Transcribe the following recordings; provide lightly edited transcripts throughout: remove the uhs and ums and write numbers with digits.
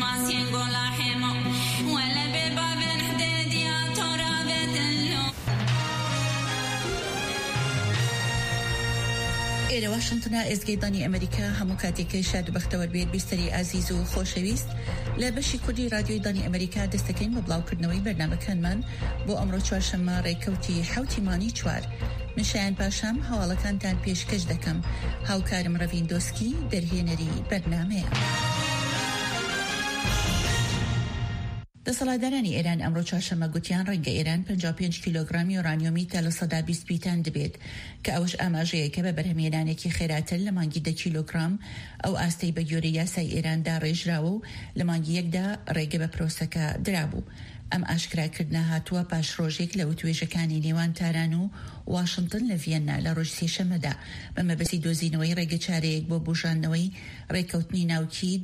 إلى واشنطن إزجيداني أمريكا همكاتي شاد بختور بيت بيستري عزيز وخوشويست لبشي كردي راديو داني أمريكا دستكين ببلاو كردنوي برنامج هنمان بو أمرو چوارشما ريكوتي حوتي ماني چوار مشان باشم حوالا كانتان پیش کش دکم هاوکارم روین دوسکی درهێنەری برنامه دەسەڵاتدارانی ئێران ئەمڕۆ چوارشەممە گوتیان ڕەنگە ئێران 55 کیلۆگرامی یۆرانیۆمی تا لە 120 پیتان دەبێت کە ئەوش ئاماژەیەکە بە بەرهەمهێنانێکی خێراتر لە مانگی 10 کیلۆگرام ئەو ئاستەی بە گوێرەی یاسای ئێراندا ڕێژراوە و لە مانگی یەکدا ڕێگە بە پرۆسەکە درابوو. ئەم ئاشکراکردنە هاتووە پاش ڕۆژێک لە وتوێژەکانی نێوان تاران و واشنگتن لە ڤیەننا لە ڕۆژ سێشەممەدا بە مەبەستی دۆزینەوەی ڕێگە چارەیەک بۆ بژاندنەوەی ڕێکەوتنی ناوکی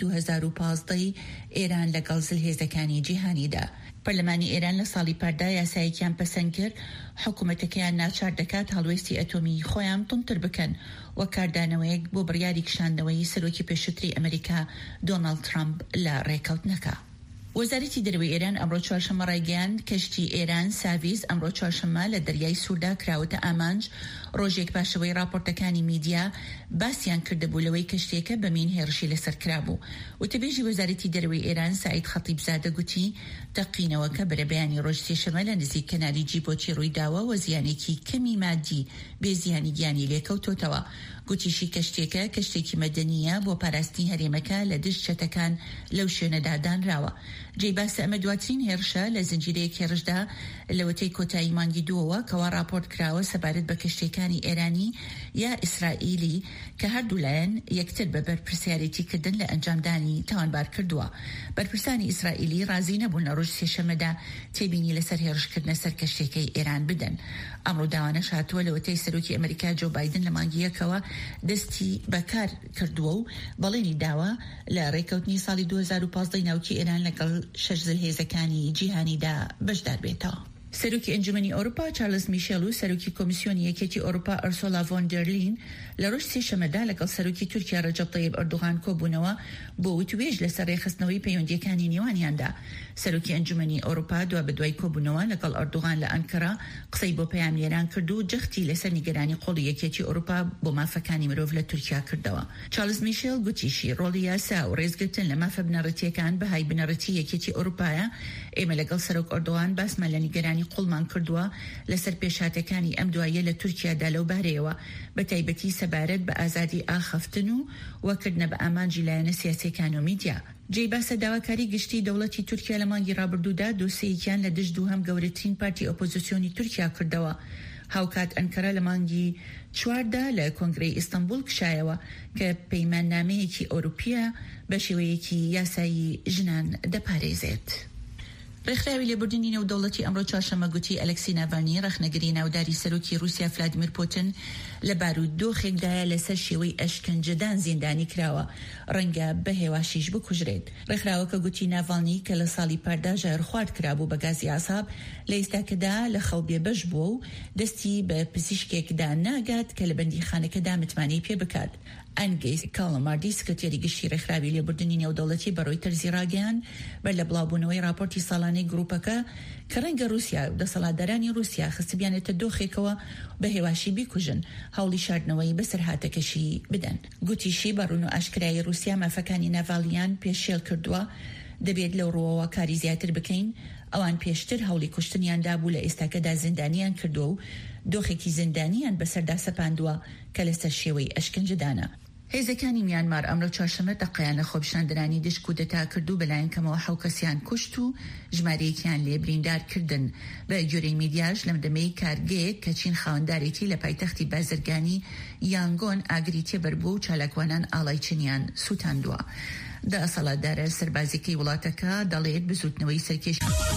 2015 ئێران لەگەڵ زلهێزەکانی جیهانیدا. پەرلەمانی ئێران لە ساڵی پاردا یاسایەکیان پەسەند کرد حکوومەتەکەیان ناچار دەکات هەڵوێستی ئەتۆمی خۆیان تونتر بکەن وە کاردانەوەیەک بۆ بڕیاری کشاندنەوەی سەرۆکی پێشووتری ئەمریکا دۆناڵد ترامپ لە ڕێکەوتنەکە. وەزارەتی دەرەوەی ئێران ئەمڕۆ چوارشەممە ڕایگەیاند کەشتی ئێران ساڤیز ئەمڕۆ چوارشەممە لە دەریای سووردا کراوەتە ئامانج ڕۆژێک پاشەوەی راپۆرتەکانی میدیا باسییان کردبوو لەوەی کەشتێکە بە مین هێرشی لەسەر کرابوو. وتەبێژی وەزارەتی دەرەوەی ئێران سعید خەتیبزادە گوتی تەقینەوەکە بەرەبەیانی ڕۆژ سێشەممە لە نزیک کەنالی جیبۆتی ڕوویداوە و زیانێکی کەمی مادی بێزیانی گیانی لێکەوتۆتەوە. گوتیشی کەشتێکە کەشتێکی مەدەنیە بۆ پاراستنی هەرێمەکە لە دژ چەتەکان لەو شوێنەدا دانراوە. جێباسە ئەمە دواترین هێرشە لە زنجیرەیەک هێرشدا لەوەتەی کۆتایی مانگی دووەوە کەوا راپۆرت کراوە سەبارەت بە کەشتەکانی ئێرانی یا ئیسرائیلی کە هەردوو لایەن یەکتر بە بەرپرسیارەتیکردن لە ئەنجامدانی تاوانبار کردووە. بەرپرسانی ئیسرائیلی رازی نەبوون لە ڕۆژ سێشەممەدا تێبینی لەسەر هێرشکردنە سەر کەشتێکەی ئێران بدەن. ئەمڕۆ داوانەش هاتووە لەوەتەی سەرۆکی ئەمریکا جۆ بایدن لە مانگی یەکەوە دەستی بەکار کردووە و بەڵێنی داوە لە ڕێکەوتنی ساڵی 2015 ناوکی ئێران لەگەڵ 6 زلهێزەکانی جیهانیدا بەشدار بێتەوە. سەرۆکی ئەنجومەنی ئەوروپا چارلز میشێل و سەرۆکی کۆمیسیۆنی یەکێتی ئەوروپا ئەرسۆلا ڤۆن دەر لین لە ڕۆژ سێشەممەدا لەگەڵ سەرۆکی تورکیا ڕەجەب طەیب ئەردوغان کۆبوونەوە بۆ وتوێژ لەسەر ڕێخستنەوەی پەیوەندیەکانی نێوانیاندا. سەرۆکی ئەنجومەنی ئەوروپا دوا بەدوای کۆبوونەوە لەگەڵ ئەردوغان لە ئەنکەرا قسەی بۆ پەیامێران کرد و جەختی لەسەر نیگەرانی قۆڵی یەکێتی ئەوروپا بۆ مافەکانی مرۆڤ لە تورکیا کردەوە. چارلز میشێل گوتیشی ڕۆڵی یاسا و ڕێزگرتن لە مافە بنەڕەتیەکان بەهای بنەڕەتی یەکێتی ئەوروپایە. ئێمە لەگەڵ سەرۆک ئەردوغان باسمان لە نیگەرانی قوڵمان کردووە لەسەر پێشاتەکانی ئەم دوایە لە تورکیادا لەو بارەیەوە بە تایبەتی سەبارەت بە ئازادی ئاخەفتن و وەکردنە بە ئامانجی لایەنە سیاسیەکان و میدیا. جێباسە داواکاری گشتی دەوڵەتی تورکیا لە مانگی ڕابردوودا دۆسیەکیان لە دژ دووهەم گەورەترین پارتی ئۆپۆزیسیۆنی تورکیا کردەوە. هاوکات ئەنکەرە لە مانگی چواردا لە کۆنگرەی ئیستانبول کشایەوە کە پەیماننامەیەکی ئەوروپیە بە شێوەیەکی یاسایی ژنان دەپارێزێت. ڕێکخراوی لێبوردنی نێودەوڵەتی ئەمڕۆ چوارشەممە گوتی ئەلەکسی ناڤالنی ڕەخنەگری ناوداری سەرۆکی رووسیا ڤلادیمیر پوتین لە بارودۆخێکدایە لەسەر شێوەی ئەشکەنجەدان زیندانی کراوە ڕەنگە بە هێواشیش بکوژرێت. ڕێکخراوەکە گوتی ناڤالنی کە لە ساڵی پاردا ژەهرخوارد کرابوو بە گازی ئاساب لە ئێستاکەدا لە خەو بێبەش بووە و دەستی بە پزیشکێکدا ناگات کە لە بەندیخانەکەدا متمانەی پێ بکات. ئەنگەیس کاڵەماردی سکرتێری گشتی ڕێکخراوی لێبوردنی نێودەوڵەتی بە ڕۆیتەرزی ڕاگەیاند بەر لە بڵاوبوونەوەی راپۆرتی ساڵانەی گروپەکە کە ڕەنگە رووسیا و دەسەڵاتدارانی رووسیا خستبیانێتە دۆخێکەوە بە هێواشی بیکوژن هەوڵی شاردنەوەی بەسەر هاتەکەشی بدەن. گوتیشی بەڕوون و ئاشکرایی رووسیا مافەکانی ناڤالیان پێشێل کردووە دەبێت لەو ڕۆوەوە کاری زیاتر بکەین. ئەوان پێشتر هەوڵی کوشتنیاندا بوو لە ئێستاکەدا زیندانیان کردووە و دۆخێکی زیندانیان بەسەردا سەپاندووە کە لەسەر شێوەی ئەشکەنجەدانە. هێزەکانی میانمار ئەمڕۆ چوارشەممە دەقەیانە خۆپیشاندنانی دشک و دەتا کردو بەلایەن کەمەوە 7 کەسیان کوشت و ژمارەیەکیان لێ بریندارکردن. بە گوێرەی میدیاش لەم دەمەی کارگەیەک کە چین خاوەندارێتی لە پایتەختی بازرگانی یانگۆن ئاگری تێبەربوو و چالاکوانان ئاڵای چینیان سووتاندووە. دەسەڵاتدارە سەربازیەکەی وڵاتەکە دەڵێت بزوتنەوەی سەرکێش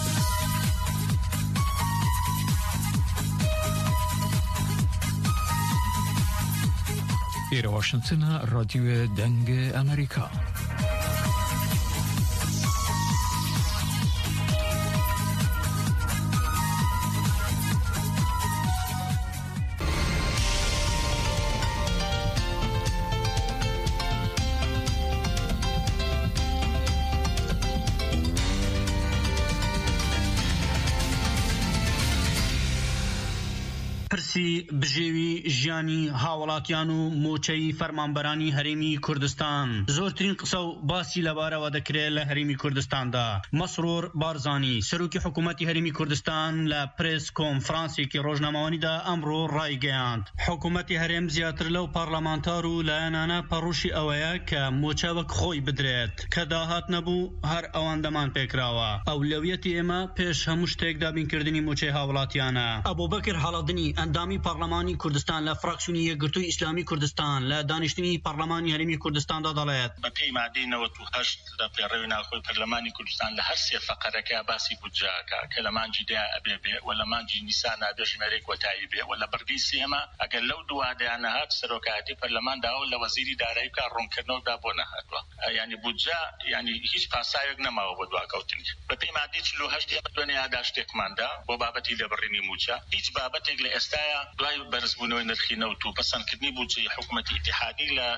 إلى واشنطن راديو دنگ أمريكا. پرسی بژێوی ژیانی هاوڵاتیان و موچەی فەرمانبەرانی هەرێمی کوردستان. زۆرترین قسە و باسی لەبارەوە دەکرێت لە هەرێمی کوردستاندا. مەسرور بارزانی سەرۆکی حکوومەتی هەرێمی کوردستان لە پرس کۆنفرانسێکی ڕۆژنامەوانیدا ئەمڕۆ ڕایگەیاند حکوومەتی هەرێم زیاتر لەو پارلەمانتار و لایەنانە پەڕۆشی ئەوەیە کە موچە وەک خۆی بدرێت کە داهات نەبوو هەر ئەوەندەمان پێکراوە. ئەولەویەتی ئێمە پێش هەموو شتێک دابینکردنی موچەی هاوڵاتیانە. ئەبوبەکر هەڵەدنی ئەندامی پارلەمانی کوردستان لە فراکسیۆنی یەکگرتووی ئیسلامی کوردستان لە دانیشتنی پارلەمانی هەرێمی کوردستاندا دەڵێت بە پێی مادەی 98 لە پێڕەوی ناوخۆی پەرلەمانی کوردستان لە هەر سێ فەقەرەکە باسی بودجەکە کە لە مانجی دا ئەبێ بێ و لە مانجی نیسان ئەبێ ژمارەی کۆتایی بێ و لە بەردەی سێمە ئەگەر لەو دووادەیان نەهات سەرۆکایەتی پەرلەماندا و لە وەزیری دارایی بکات ڕوونکردنەوەدا بۆ نەهاتوە. یعنی بودجە یعنی هیچ پاسایەک نەماوە بۆ دواکەوتنی. بە پێی مادەی 48 دوێنێ شتێکماندا بۆ بابەتی لێبڕینی موچە هیچ بابەتێک لە ئێستاە دوای بەرزبوونەوەی نرخی نەوت و پەسەندکردنی بودجەی حکوومەتی ئیتیحادی لە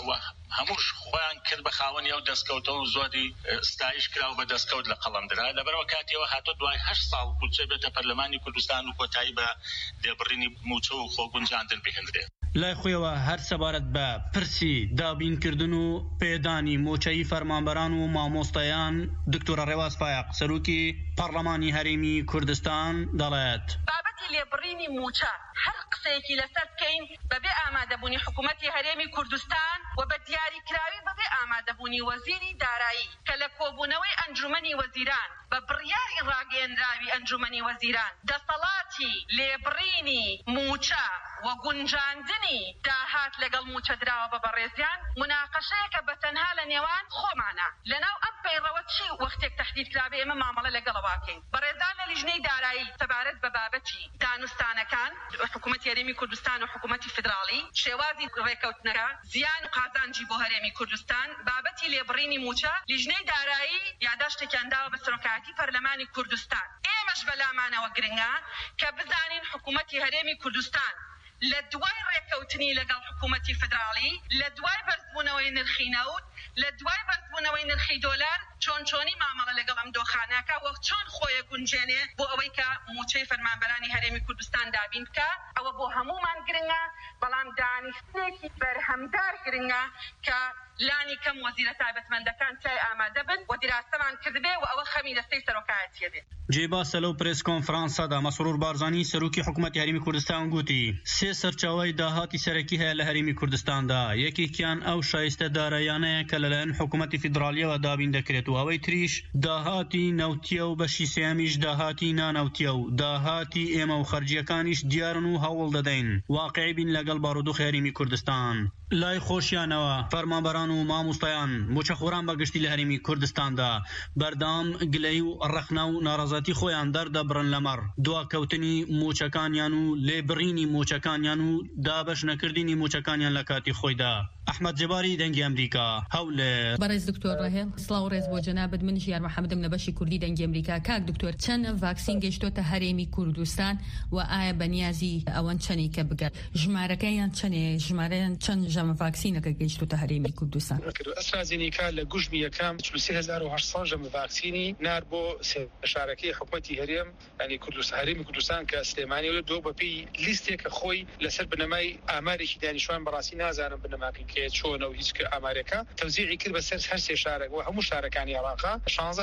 هەمووش خۆیان کرد بە خاوەنی ئەو دەستکەوتەوە و زۆری ستایش کرا و بە دەستکەوت لە قەڵەمدرا. لەبەرەوە کاتێەوە هاتۆ دوای 8 ساڵ بودجە بێتە پەرلەمانی کوردستان و کۆتایی بە لێبڕینی موچە و خۆگونجاندن بهێنرێت. لای خۆیەوە هەر سەبارەت بە پرسی دابینکردن و پێدانی موچەی فەرمانبەران و مامۆستایان دکتۆرە ڕێواز فایق سەرۆکی پەرلەمانی هەرێمی کوردستان دەڵێت بابەتی لێبڕینی موچە هەر قسەیەکی لەسەر بکەین بەبێ ئامادەبوونی حکوومەتی هەرێمی کوردستان و بە دیاریکراوی بەبێ ئامادەبوونی وەزیری دارایی کە لە کۆبوونەوەی ئەنجومەنی وەزیران بە بڕیاری ڕاگەیەنراوی ئەنجومەنی وەزیران دەسەڵاتی لێبڕینی موچە و گونجاندنی داهات لەگەڵ موچە دراوە بە بەڕێزیان مناقەشەیە کە بەتەنها لە نێوان خۆمانە لەناو ئەم پەیڕەوە چی وەختێک تەحدید کرابێ ئێمە مامەڵە لەگەڵەواکەین. بەڕێزان لە لیژنەی دارایی سەبارەت بە بابەتی دانوستانەکان حکوومەتی هەرێمی کوردستان و حکوومەتی فدراڵی شێوازی ڕێکەوتنەکە زیان و قازانجی بۆ هەرێمی کوردستان بابەتی لێبڕینی موچە لیژنەی دارایی یاداشتێکیان داوە بە سەرۆکایەتی پەرلەمانی کوردستان. ئێمەش بەلامانەوە گرنگە کە بزانین حکوومەتی هەرێمی کوردستان لە دوای ڕێکەوتنی لەگەڵ حکوومەتی فدراڵی لە دوای بەرزبوونەوەی نرخی نەوت لە دوای بەرزبوونەوەی نرخی دۆلار چۆنی مامەڵە لەگەڵ ئەم دۆخانەکە وەک چۆن خۆیە گونجێنێ بۆ ئەوەی کە موچەی فەرمانبەرانی هەرێمی کوردستان دابین بکە. ئەوە بۆ هەمومان گرنگە بەڵام دانیشتێکی بەرهەمدار گرنگە کە لانی کەم وەزیرە تایبەتمەندەکان چای ئامادە بن و دیراستەمان کردبێ و ئەوە خەمی دەستەی سەرۆکایەتیە بێت. جێباسە لەو پرس کۆنفرانسەدا مەسرور بارزانی سەرۆکی حکوومەتی هەرێمی کوردستان گوتی سێ سەرچاوەی داهاتی سەرەکی هەیە لە هەرێمی کوردستاندا. یەکێکیان ئەو شایستە دارایانەیە کە لەلایەن حکوومەتی فیدراڵیەوە دابین دەکرێت و ئەوەی تریش داهاتی نەوتیە و بەشی سێمیش داهاتی نانەوتیە و داهاتی ئێمە و خەرجیەکانیش دیارن و هەوڵ دەدەین واقعی بین لەگەڵ بارودۆخی هەرێمی کوردستان. لای خۆشیانەوە فەرمانبەران و مامۆستایان موچەخۆران بەگشتی لە هەرێمی کوردستاندا بەردەوام گلەی و ڕەخنە و ناڕەزەتی خۆیان دەردەبڕن لەمەڕ دواکەوتنی موچەکانیان و لێبڕینی موچەکانیان و دابەش نەکردنی موچەکانیان لە کاتی خۆیدا. ئەحمەد جەباری دەنگی ئەمریکا هەولێر. بەڕێز دکتۆر ڕاهێڵ سڵاو ڕێز بۆ جەنابەت من ژیار محەممەدم لە بەشی کوردی دەنگی ئەمریکا. کاک دکتۆر چەند ڤاکسین گەیشتۆتە هەرێمی کوردستان و ئایا بەنیازی ئەوەن چەندی کە بگات ژمارەکەیان چەندێ ژمارەیان چەند ژەمە ڤاکسینەکە گەیشتۆتە هەرێمی کوردستان؟ ئەسترازینیکا لە گوژمی یەکەم 3800 ژەمە ڤاکسینی نار بۆ شارەکەی حکوومەتی هەرێم ینی کوردستان هەرێمی کوردستان کە سلێمانی و دۆ بەپی لیستێکە خۆی لەسەر بنەمای ئامارێکی دانیشتوان بەڕاستی نازانم بنەماکە کێ چۆنە و هیچ ئامارێکە تەوزیعی کرد بەسەر هەر سێ شارێک و هەموو شارەکانی عێراقا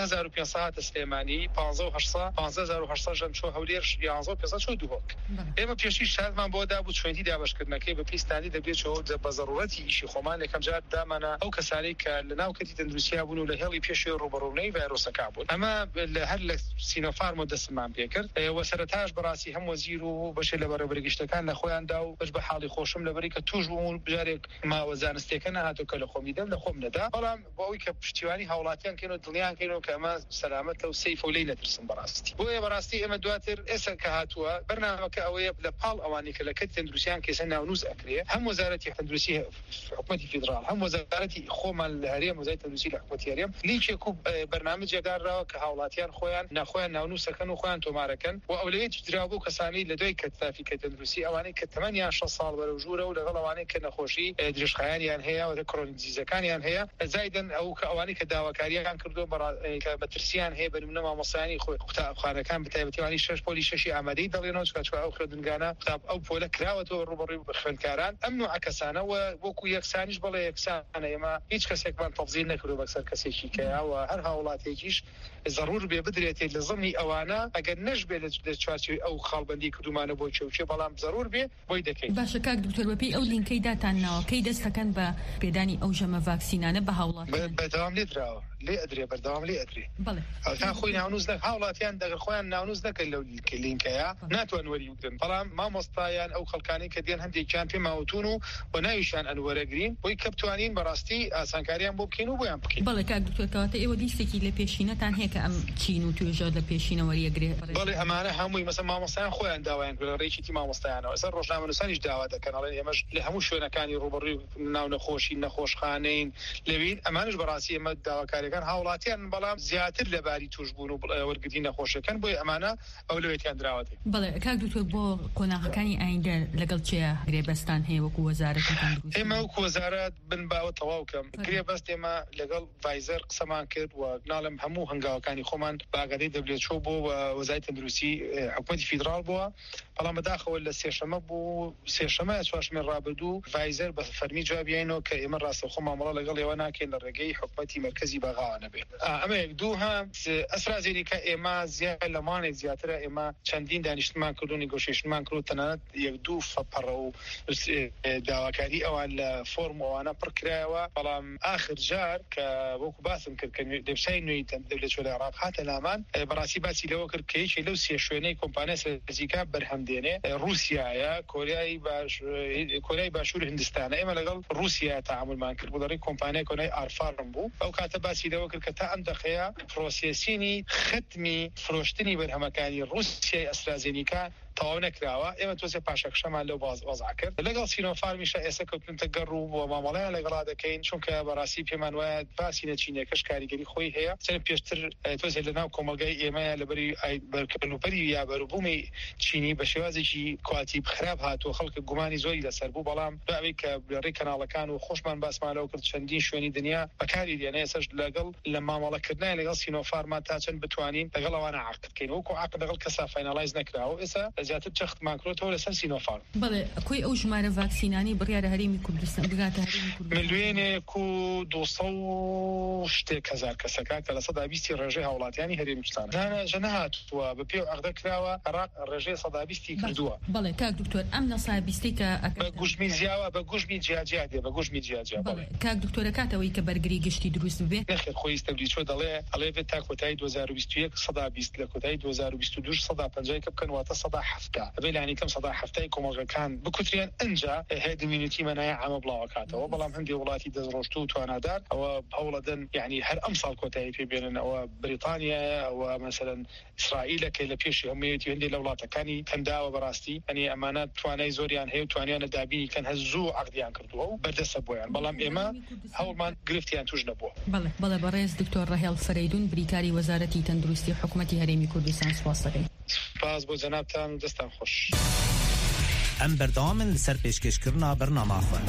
16500 سلێمانی 15800 ژەم چۆ هەولێر 11500 چۆ دووهۆک. ئێمە پێشی شادمان بۆ دابوو چۆنی دابشکردنەکەی بە پیستانی دەبێت چۆ بە ضرورەتی ئیشی خۆمان یەکەم جار دامانە ئەو کەسانی کە لە ناو کەتی تەندروستیا بوون و لە هێڵی پێشی ڕوبەڕوونەی ڤایرۆسەکە بوون. ئەمە هەر لە سینۆفارم و دەستمان پێ کرد و سەرەتاش بەڕاستی هەم وەزیر و بەشێ لە بەڕێوەبەرگشتەکان لە خۆیاندا و بەش بە حاڵی خۆشم لەبەری کە توش بووم بژارێک ماوە زانستێکە نەهاتۆ کە لە خۆمی دەم لە خۆم نەدا بەڵام بۆ ئەوی کە پشتیوانی هاوڵاتیان کەن و دڵنیان کەینەوە کە ئەمە سەلامەتە و سەیفە و لێی نەترسن بەڕاستی. بۆیە بەڕاستی ئێمە دواتر ئێستا کە هاتووە بەرنامەکە ئەوەیە لە پاڵ ئەوانی کە لە کەتی تەندروستیان کێسە ناونووس ئەکرێ هەم وەزارەتی تەندروستی حکوومەتی فیدراڵ هەم وەزارەتی خۆمان لە هەرێم وەزارەتی تەندروستی لە حکوومەتی هەرێم لیچێک و بەرنامەجێک داراوە کە هاوڵاتیان خۆیان ناخۆیان ناونووسەکەن و خۆیان تۆمارەکەن و ئەولەیەکی درابوو کەسانی لە دوای کەتافی کە تەندروستی ئەوانەی کە تەمەنیان 6 ساڵ بەرەو ژوورە و لەگەڵ ئەوانەی کە نەخۆشی درێژخایە کۆلۆنیەکانیان هەیە و کۆلۆنیزەکانیان هەیە زایدن ئەو ئەوانەی کە داواکاریان کردو کە بەترسیان هەیە بە نمونە مامۆستایانی خۆی قوتابخانەکان بەتایبەتیوانی 6 پۆلی 6 ئامادەی دەڵێنەوە چکە ئەو خوێندنگانە قوتاب ئەو پۆلە کراوەتەوە ڕوبەڕووی بە خوێندکاران ئەم نوع کەسانە وەکو یەکسانیش بڵێ یەکسانە ئێمە هیچ کەسێکمان تەفزیل نەکردو بەسەر کەسێکی کەیاوە هەر هاوڵاتێکیش ضرور بێ بدرێتێت لە زمانی ئەوانە ئەگەر نەشبێ لە چوارچێوەی ئەو خاڵبەندی کردومانە بۆ چێوچێ بەڵام ضرور بێ بۆی دەکەین. باشە کاک دکتۆر بەپێی ئەو لینکەی داتانناوە کەی دەستەکەن بە پێدانی ئەو ژەمە ڤاکسینانە بە هاوڵات بەردەوام لێدراوە لێ ئەدرێ بەردەوام لێ ئەدرێ تا خۆی ناونوز دەک هاوڵاتیان دەگەر خۆیان ناونوز دەکەن لەو لینکەیە ناتوان وەری بدەن بەڵام مامۆستایان ئەو خەڵکانی کە دێن هەندێکیان پێماوتون و ناویشان ئەنوەرەگرین بۆی کە بتوانین بەڕاستی ئاسانکاریان بۆ بکەین و بۆیان بکەین. بەڵێ کاک دکتۆر کەواتە ئێوە لیستێکی لە پێشینەتان هەیە کە ئەم چین و توێژە لە پێشینە وەریەگرێ؟ بەڵێ ئەمانە هەمووی مەسەڵەن مامۆستایان خۆیان داوایان کرد ڕێکی مامۆستایانەوە ئەسەر ڕۆژنامەنووسانیش داوا دەکەن ئەڵێن ئێمەش لە هەموو شوێنەکانی ڕوبەڕووی ناو نەخۆشی نەخۆشخانەین لەوین ئەمانش بەڕاستی ئێمە داواکاریەکان هاوڵاتیان بەڵام زیاتر لەباری توشبوون و وەرگرتنی نەخۆشەکان بۆی ئەمانە ئەو لەوێتیان دراوەتێ. بەڵێ کاک دکتۆر بۆ قۆناغەکانی ئایندە لەگەڵ چێە گرێبەستان هەیە وەکو وەزارەتی تەندروستی؟ ئێمە وەکو وەزارەت بنباوە تەواو بکەم گرێبەست ئێمە لەگەڵ ڤایزەر قسەمان کرد و ناڵم هەموو هەنگاوەکانی خۆمان باگەدەی دەبلێتچۆ بۆ وەزارەتی تەندروستی حکومەتی فیدرال بووە بەڵام بەداخەوە لە سێشەمە بوو سێشەمە چوارشەمە ڕابردوو ڤایزەر بە فەرمی جوابیانەوە کە ئێمە ڕاستەوخۆ مامەڵە لەگەڵ ئێوە ناکەین لە ڕێگەی حکومەتی مرکزی بەغاوانە بێت. ئەمە یەک دووها ئەسرازێریکە ئێمە زیاد لەمانێک زیاترە ئێمە چەندین دانیشتمان کرد و نیگۆشیشنمان کرد و تەنانەت یەک دوو فەپەڕە و داواکاری ئەوان لە فۆرم ئەوانە پڕکرایەوە بەڵام آخر جار کە وەکو باسم کرد کە دەبسای نوێی دەولەت وەلای عێراق هاتە لامان بەڕاستی باسی لەوە کرد کە یەکێک لەو سێ شوێنەی کۆمپانیای سەرنجیکە بەرهەمدێنێ رووسیایە کۆریای باشوور هندستانە ئێمە لەگەڵ رووسیا تەعاملمان کرد بۆ دەڕێی کۆمپانیای کۆنای ئارفارم بوو ئەو کاتە باسی لەوە کرد کە تا ئەم دەخەیە پرۆسێسینی ختمی فرۆشتنی بەرهەمەکانی رووسیای ئەسترازێنیکا تەواو نەکراوە ئێمە تۆزێ پاشەکشەمان لەو وەزع کرد لەگەڵ سینۆفارمیشە ئێستا کەوتنتە گەڕ و بۆ مامەڵەیان لەگەڵا دەکەین چونکە بەڕاستی پێمان وایە باسی نەچینەکەش کاریگەری خۆی هەیە سەر پێشتر تۆزێ لەناو کۆمەلگای ئێمەیە لەبەری بەرکردنوپەری یا بەروبوومی چینی بە شێوازێکی کواتی خراپ هاتووە خەڵکە گومانی زۆری لەسەر بوو بەڵام باوەی کە بەڕێی کەناڵەکان و خۆشمان باسمانەوە کرد چەندین شوێنی دنیا بەکاری دێنێ ئێسش لەگەڵ لە مامەڵەکردنای لەگەڵ سینۆفارمان تا چەند بتوانین لەگەڵ ئەوانە عقد بکەین وەکو عقد لەگەڵ کەسا فایناڵایز نەکراوە ئێستا زیاتر چەختمان تۆ لەسەر سینۆفارم. بەڵێ کوی ئەو ژمارە ڤاکسینانی بڕیارە هەرێمی کوردستان بگاتە هەرێمی کوردستان ملیۆنێک و 200 شتێک هەزار کەسەکە کە لە 120 ڕێژەی هاوڵاتیانی هەرێمی کوردستان دانەژە نەهاتووە بە پێ عقدە کراوە عێراق ڕێژەی 120 کردووە. بەڵێ کاک دکتۆر ئەم نەسابیستی کە بە گوشمی زیاوە بە گوشمی جیاجیا دێ بە گوشمی جیاجیا. کاک دکتۆرە کاتەوەی کە بەرگری گشتی دروست ببێت نەخێر خۆی ئستەبلیچۆ دەڵێ بێت تا کۆتایی 2021 120 لە کۆتایی 2022 150 کە بکەن واتە 170 ئەبێ لانی کەم 170 کۆمەڵگەکان بکوتریان ئەنجا هێد میونیتی مەنایە عامە بڵاوەکاتەوە بەڵام هەندی وڵاتی دەستڕۆشت و توانادار ئەوە هەوڵەدەن یعنی هەر ئەم ساڵ کۆتایی پێبێنن ئەوە بریتانیا ئەوە مەسەلەن ئیسرائیلە کە لە پێشی هەموویەتی هەندێک لە وڵاتەکانی کەنداوە بەڕاستی ئەنی ئەمانە توانای زۆریان هەیە و توانیانە دابینی کەن هەزوو عقدیان کردووە و بەردەستە بۆیان بەڵام ئێمە هەوڵمان گرفتیان توش نەبووە. بەڵێ بەڕێز دکتۆر ڕەهێڵ فەرەیدون بریکاری وەزارەتی تەندروستی حکومەتی هەرێمی کوردستان سوپاس دەکەین. سپاس بۆ جەنابتان دەستان خۆش. ئەم بەردەوامن لەسەر پێشکەشکردنا بەرنامەخۆن.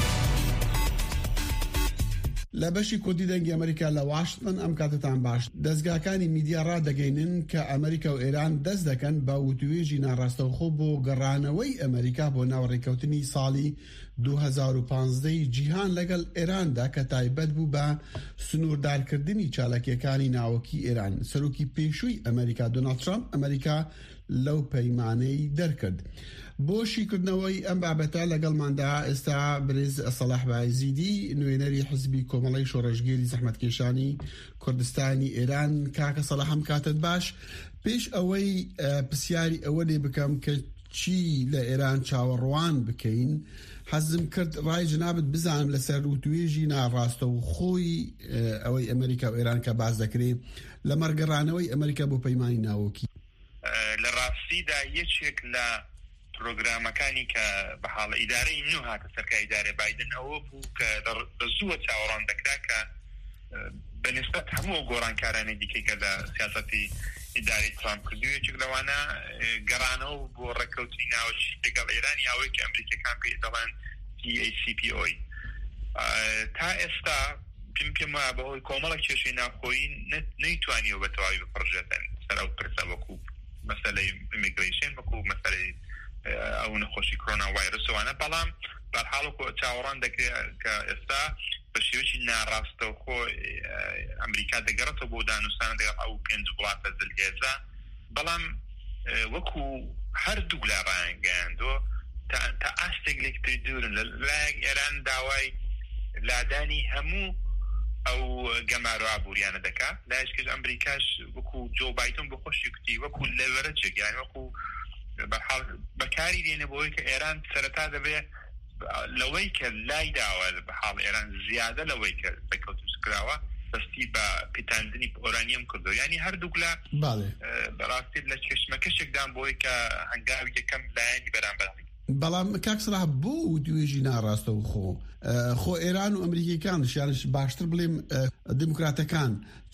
لە بەشی کوردی دەنگی ئەمریکا لە واشنگتن ئەم کاتتان باش دەستگاکانی میدیا ڕادەگەینن کە ئەمریکا و ئێران دەست دەکەن بە وتوێژی ناڕاستەوخۆ بۆ گەڕانەوەی ئەمریکا بۆ ناوەڕێکەوتنی ساڵی 2015 جیهان لەگەڵ ئێراندا کە تایبەت بوو بە سنووردارکردنی چالاکیەکانی ناوەکی ئێران. سەرۆکی پێشووی ئەمریکا دۆناڵد ترامپ ئەمریکا لەو پەیمانەی دەرکرد. بۆشیکردنەوەی ئەم بابەتە لەگەڵماندا ئێستا برێز سەلاح بایزیدی نوێنەری حزبی کۆمەڵی شۆڕژگێری زەحمەتکێشانی کوردستانی ئێران. کاکە سەلاحم کاتت باش. پێش ئەوەی پرسیاری ئەوە لێ بکەم کە چی لە ئێران چاوەڕوان بکەین حەزم کرد ڕای جنابت بزانم لەسەر وتوێژی ناڕاستە و خۆی ئەوەی ئەمریکا و ئێران کە باز دەکرێت لە مەرگەڕانەوەی ئەمریکا بۆ پەیمانی ناوەکی. لە ڕاستیدا یەکێک لە پرۆگرامەکانی کە بە حاڵە ئیدارەی نو هاتە سەرکای ئیدارە بایدن ئەوە بوو کە بە زووە چاوەڕوان دەکرا کە بەنسبەت هەموو گۆڕانکارانی دیکەی کە لە سیاسەتی ئیداری ترامپ کردووە یەکێک لەوانە گەڕانەوە بۆ ڕێکەوتی ناوەکی لەگەڵ ئێران یاوەی کە ئەمریکەکان پێی دەڵێن TACPOI تا ئێستا پێم وایە بەهۆی کۆمەڵێک کێشەی ناوخۆیی نەیتوانیەوە بەتەواوی بپڕژێتن سەر ئەو پرسە وەکو مەسەلەی ئیمیگریشن وەکو مەسەلەی ئەو نەخۆشی کۆرۆنا ڤایرۆسەوانە بەڵام بەرحاڵەکو چاوەڕان دەکرێت کە ئێستا بە شێوەیەکی ناڕاستەوخۆ ئەمریکا دەگەڕێتەوە بۆ دانوستانە دەگەڵ ئەو 5 وڵاتە زلهێزە بەڵام وەکو هەردوو لا ڕایانگەیاندوە تا ئاستێک لێکتری دوورن لەلایەک ئێران داوای لادانی هەموو ئەو گەمارە ئابووریانە دەکات لایەشکەش ئەمریکاش وەکو جۆ بایدن بۆ خۆشی کوتی وەکو لەڤەرەجێک یان وەکو بەحاڵ بەکاری دێنە بۆی کە ئێران سەرەتا دەبێت لەوەی کە لای داوە بەحاڵ ئێران زیادە لەوەی کە بەکەوتوس کراوە دەستی بە پیتاندنی ئۆرانیەم کردو ینی هەردووک لە بەڕاستی لە کەشمەکەشێکدان بۆی کە هەنگاوی یەکەم لایەنی بەرامبەر بەڵام کاکسرا بۆ دوێژی ناڕاستە و خۆ ئێران و ئەمریکیەکان شانش باشتر بڵێم دموکراتەکان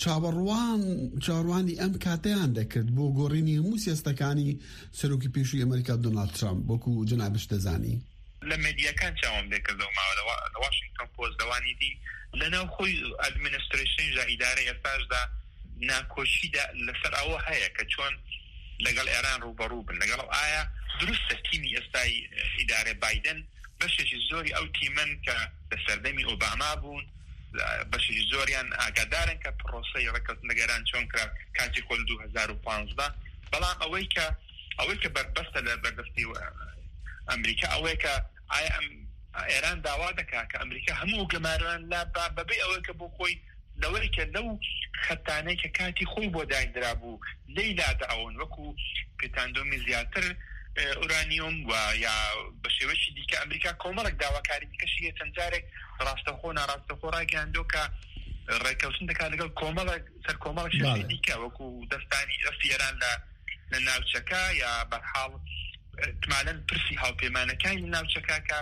چاوەڕوانی ئەم کاتەیان دەکرد بۆ گۆڕینی هەموو سیاستەکانی سەرۆکی پێشووی ئەمریکا دۆناڵد ترامپ بۆکو جەنابش دەزانی لە مێدیاکان چاوەم دەکردەوە ماوە لە واشنگتن پۆست دەوانی دی لەناو خۆی ئەدمینستریشنجا ئیدارەی ئێستاشدا ناکۆشیدا لەسەر ئەوە هەیە کە چۆن لەگەڵ ئێران ڕوبەڕوو بن لەگەڵ ئایا دروستە تیمی ئێستای ئیدارە بایدن بەشێکی زۆری ئەو تیمن کە لە سەردەمی ئۆباما بوون بەشێکی زۆریان ئاگادارن کە پرۆسەی ڕێکەوتن لەگەران چۆن کرا کاتی خۆل 2015 بەڵام ئەوەی کە بەربەستە لە بەردەستی ئەمریکا ئەوەی کە ئایا ئێران داوا دەکات کە ئەمریکا هەموو گەماران لا بەبێ ئەوەی کە بۆ خۆی لەوەی کە لەو خەتانەی کە کاتی خۆی بۆ داینرا بوو لەیلادا ئەوەن وەکو پێتاندۆمی زیاتر ئورانیۆم و یا بە شێوەیەکی دیکە ئەمریکا کۆمەڵێک داواکاری دیکەشی چەند جارێک ڕاستەخۆ ناڕاستەخۆ ڕاگەاندۆ کە ڕێکەوتن دەکات لەگەڵ کۆمەڵێک سەر کۆمەڵێک شێوەی دیکە وەکو دەستی ئێران لە ناوچەکە یا بەرحاڵ احتمالاً پرسی هاوپەیمانەکانی لە ناوچەکە کە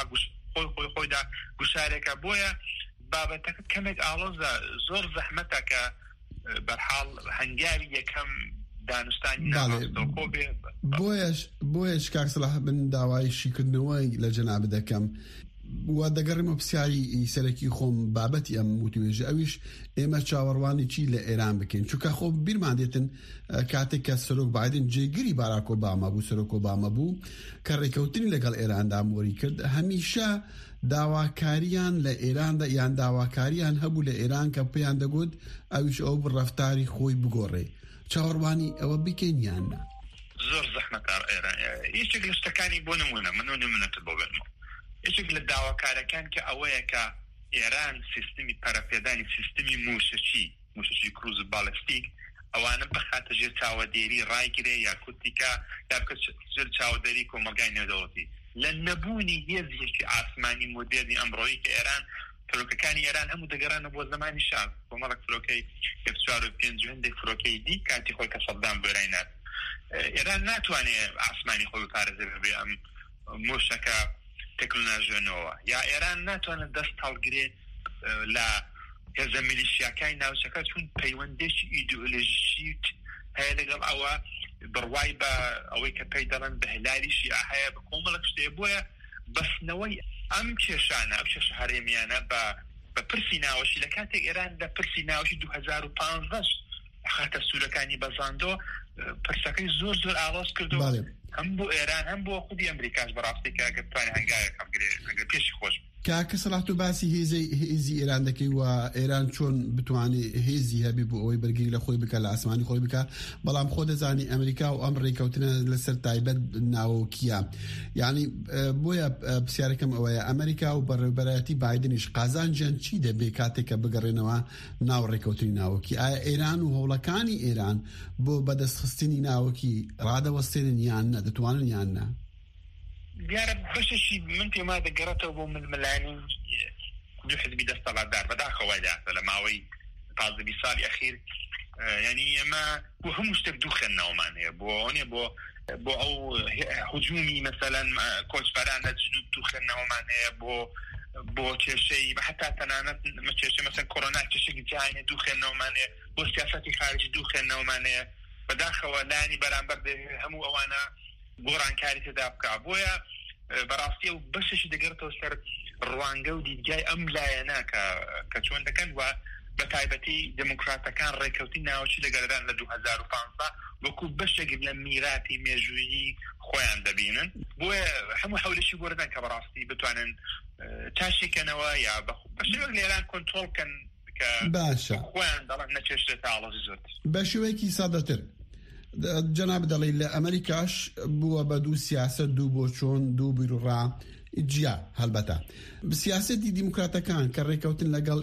خۆیدا گوشارێکە بۆیە بابەتەکە کەمێک ئاڵۆزە زۆر زەحمەتە کە بەرحاڵ هەنگاوی یەکەم دانوستانی ناڕاستەوخۆ بێ بۆیەش کاکسەڵاح بن داوای شیکردنەوەی لە جەناب دەکەم وا دەگەڕێمە پرسیاری سەرەکی خۆم بابەتی ئەم وتوێژە ئەویش ئێمە چاوەڕوانی چی لە ئێران بکەین چونکە خۆ بیرمان دێتن کاتێک کە سەرۆک بایدن جێگیری باراک ئۆباما بوو سەرۆک ئۆباما بوو کە ڕێکەوتنی لەگەڵ ئێراندا مۆری کرد هەمیشە داواکاریان لە ئێراندا یان داواکاریان هەبوو لە ئێران کە پێیان دەگوت ئەویش ئەو ڕەفتاری خۆی بگۆڕێ چاوەڕوانی ئەوە بکەین یاننا زۆر زەحمەتە ئێران هیچێک لە شتەکانی بۆ نمونە منێت بۆ بێنمەوە یەکێک لە داواکارەکان کە ئەوەیە کە ئێران سیستمی پەرەپێدانی سیستمی موشەچی کروز باڵستیک ئەوانە بەخاتە ژێر چاوەدێری ڕایگرێ یا کوتیکە یا بکە ژێر چاوەدێری کۆمەلگای نێودەوڵەتی لە نەبوونی هێزیەکی ئاسمانی مۆدێرنی ئەمڕۆیی کە ئێران فرۆکەکانی ئێران هەموو دەگەڕانە بۆ زمانی شار کۆمەڵێک فرۆکەی F-4 هەندێک فرۆکەی دی کاتی خۆی کە سەدام بۆرەینات ئێران ناتوانێت ئاسمانی خۆی بپارێزێ بێ ئەم مۆشەکە تەکنۆلۆژیەوە یا ئێران ناتوانێت دەست هەڵگرێت لە هێزە میلیشیاکانی ناوچەکە چون پەیوەندێکی ئیدئۆلۆژیک هەیە لەگەڵ ئەوە بڕوای بە ئەوەی کە پێی دەڵێن بە هەلاریشی هەیە بە کۆمەڵێک شتێ بۆیە بەستنەوەی ئەم کێشانە ئەو کێشە هەرێمیانە بە پرسی ناوەشی لە کاتێک ئێران لە پرسی ناوەشی 2015 خاتە سوورەکانی بەزاندۆ پرسەکەی زۆر ئاڵۆز کردو هەم بۆ ئێران هەم بۆ خودی ئەمریکاش بەڕاستی کە ئەگەر توانێ هەنگاوێک هەڵگرێت ئەگەر پێشی خۆش کاکە سەلاحت و باسی هێزی ئێران دەکەی و ئێران چۆن بتوانێت هێزی هەبی بۆ ئەوەی بەرگری لە خۆی بکە لە ئاسمانی خۆی بکە بەڵام خۆ دەزانی ئەمریکا و ئەم ڕێکەوتنە لەسەر تایبەت ناوەکیە یعنی بۆیە پرسیارەکەم ئەوەیە ئەمریکا و بەڕێوەبەرایەتی بایدنیش قازانجیان چی دەبێ کاتێکە بگەڕێنەوە ناو ڕێکەوتنی ناوەکی ئایا ئێران و هەوڵەکانی ئێران بۆ بەدەستخستنی ناوەکی ڕادەوەستێنن یان نە دەتوانن یان نە دیارە بەشێکی من پێما دەگەڕێتەوە بۆ ململانی دوو حزبی دەستەڵاتدار بەداخەوەیدا لە ماوەی 15 ساڵی ئەخیر ینی ئێمە بۆ هەموو شتێک دوو خوێندنەوەمان هەیە بۆ ئەو هجومی مەسەلەن کۆچبەران لە جنوب دوو خوێندنەوەمان هەیە بۆ کێشەی حتا تەنانەت کێشەی مەسەن کۆرۆنا کێشێکی جیهانی دوو خوێندنەوەمان هەیە بۆ سیاسەتی خارجی دوو خوێندنەوەمان هەیە بەداخەوە لانی بەرامبەر هەموو ئەوانە گۆڕانکاری تێدا بکە بۆیە بەڕاستی و بەشێکی دەگەڕێتەوە سەر ڕوانگە و دیدگای ئەم لایەنە کە چۆن دەکەن و بە تایبەتی دموکراتەکان ڕێکەوتی ناوچی لەگەڵدان لە 2015 وەکو بەشێک لە میراتی مێژوویی خۆیان دەبینن بۆیە هەموو حەولێکی بۆردن کە بەڕاستی بتوانن تاشیکەنەوە یا بەشێک لێران کۆنترۆڵکەن کە خۆیان دەڵێن نەچێشتێتە ئاڵۆزی زۆرتر بە شێوەیەکی سادەتر جەناب دەڵێ لە ئەمریکاش بووە بە دوو سیاسەت دوو بۆ چۆن دوو بیرڕا جیا هەلبەتە سیاسەتی دیموکراتەکان کە ڕێکەوتن لەگەڵ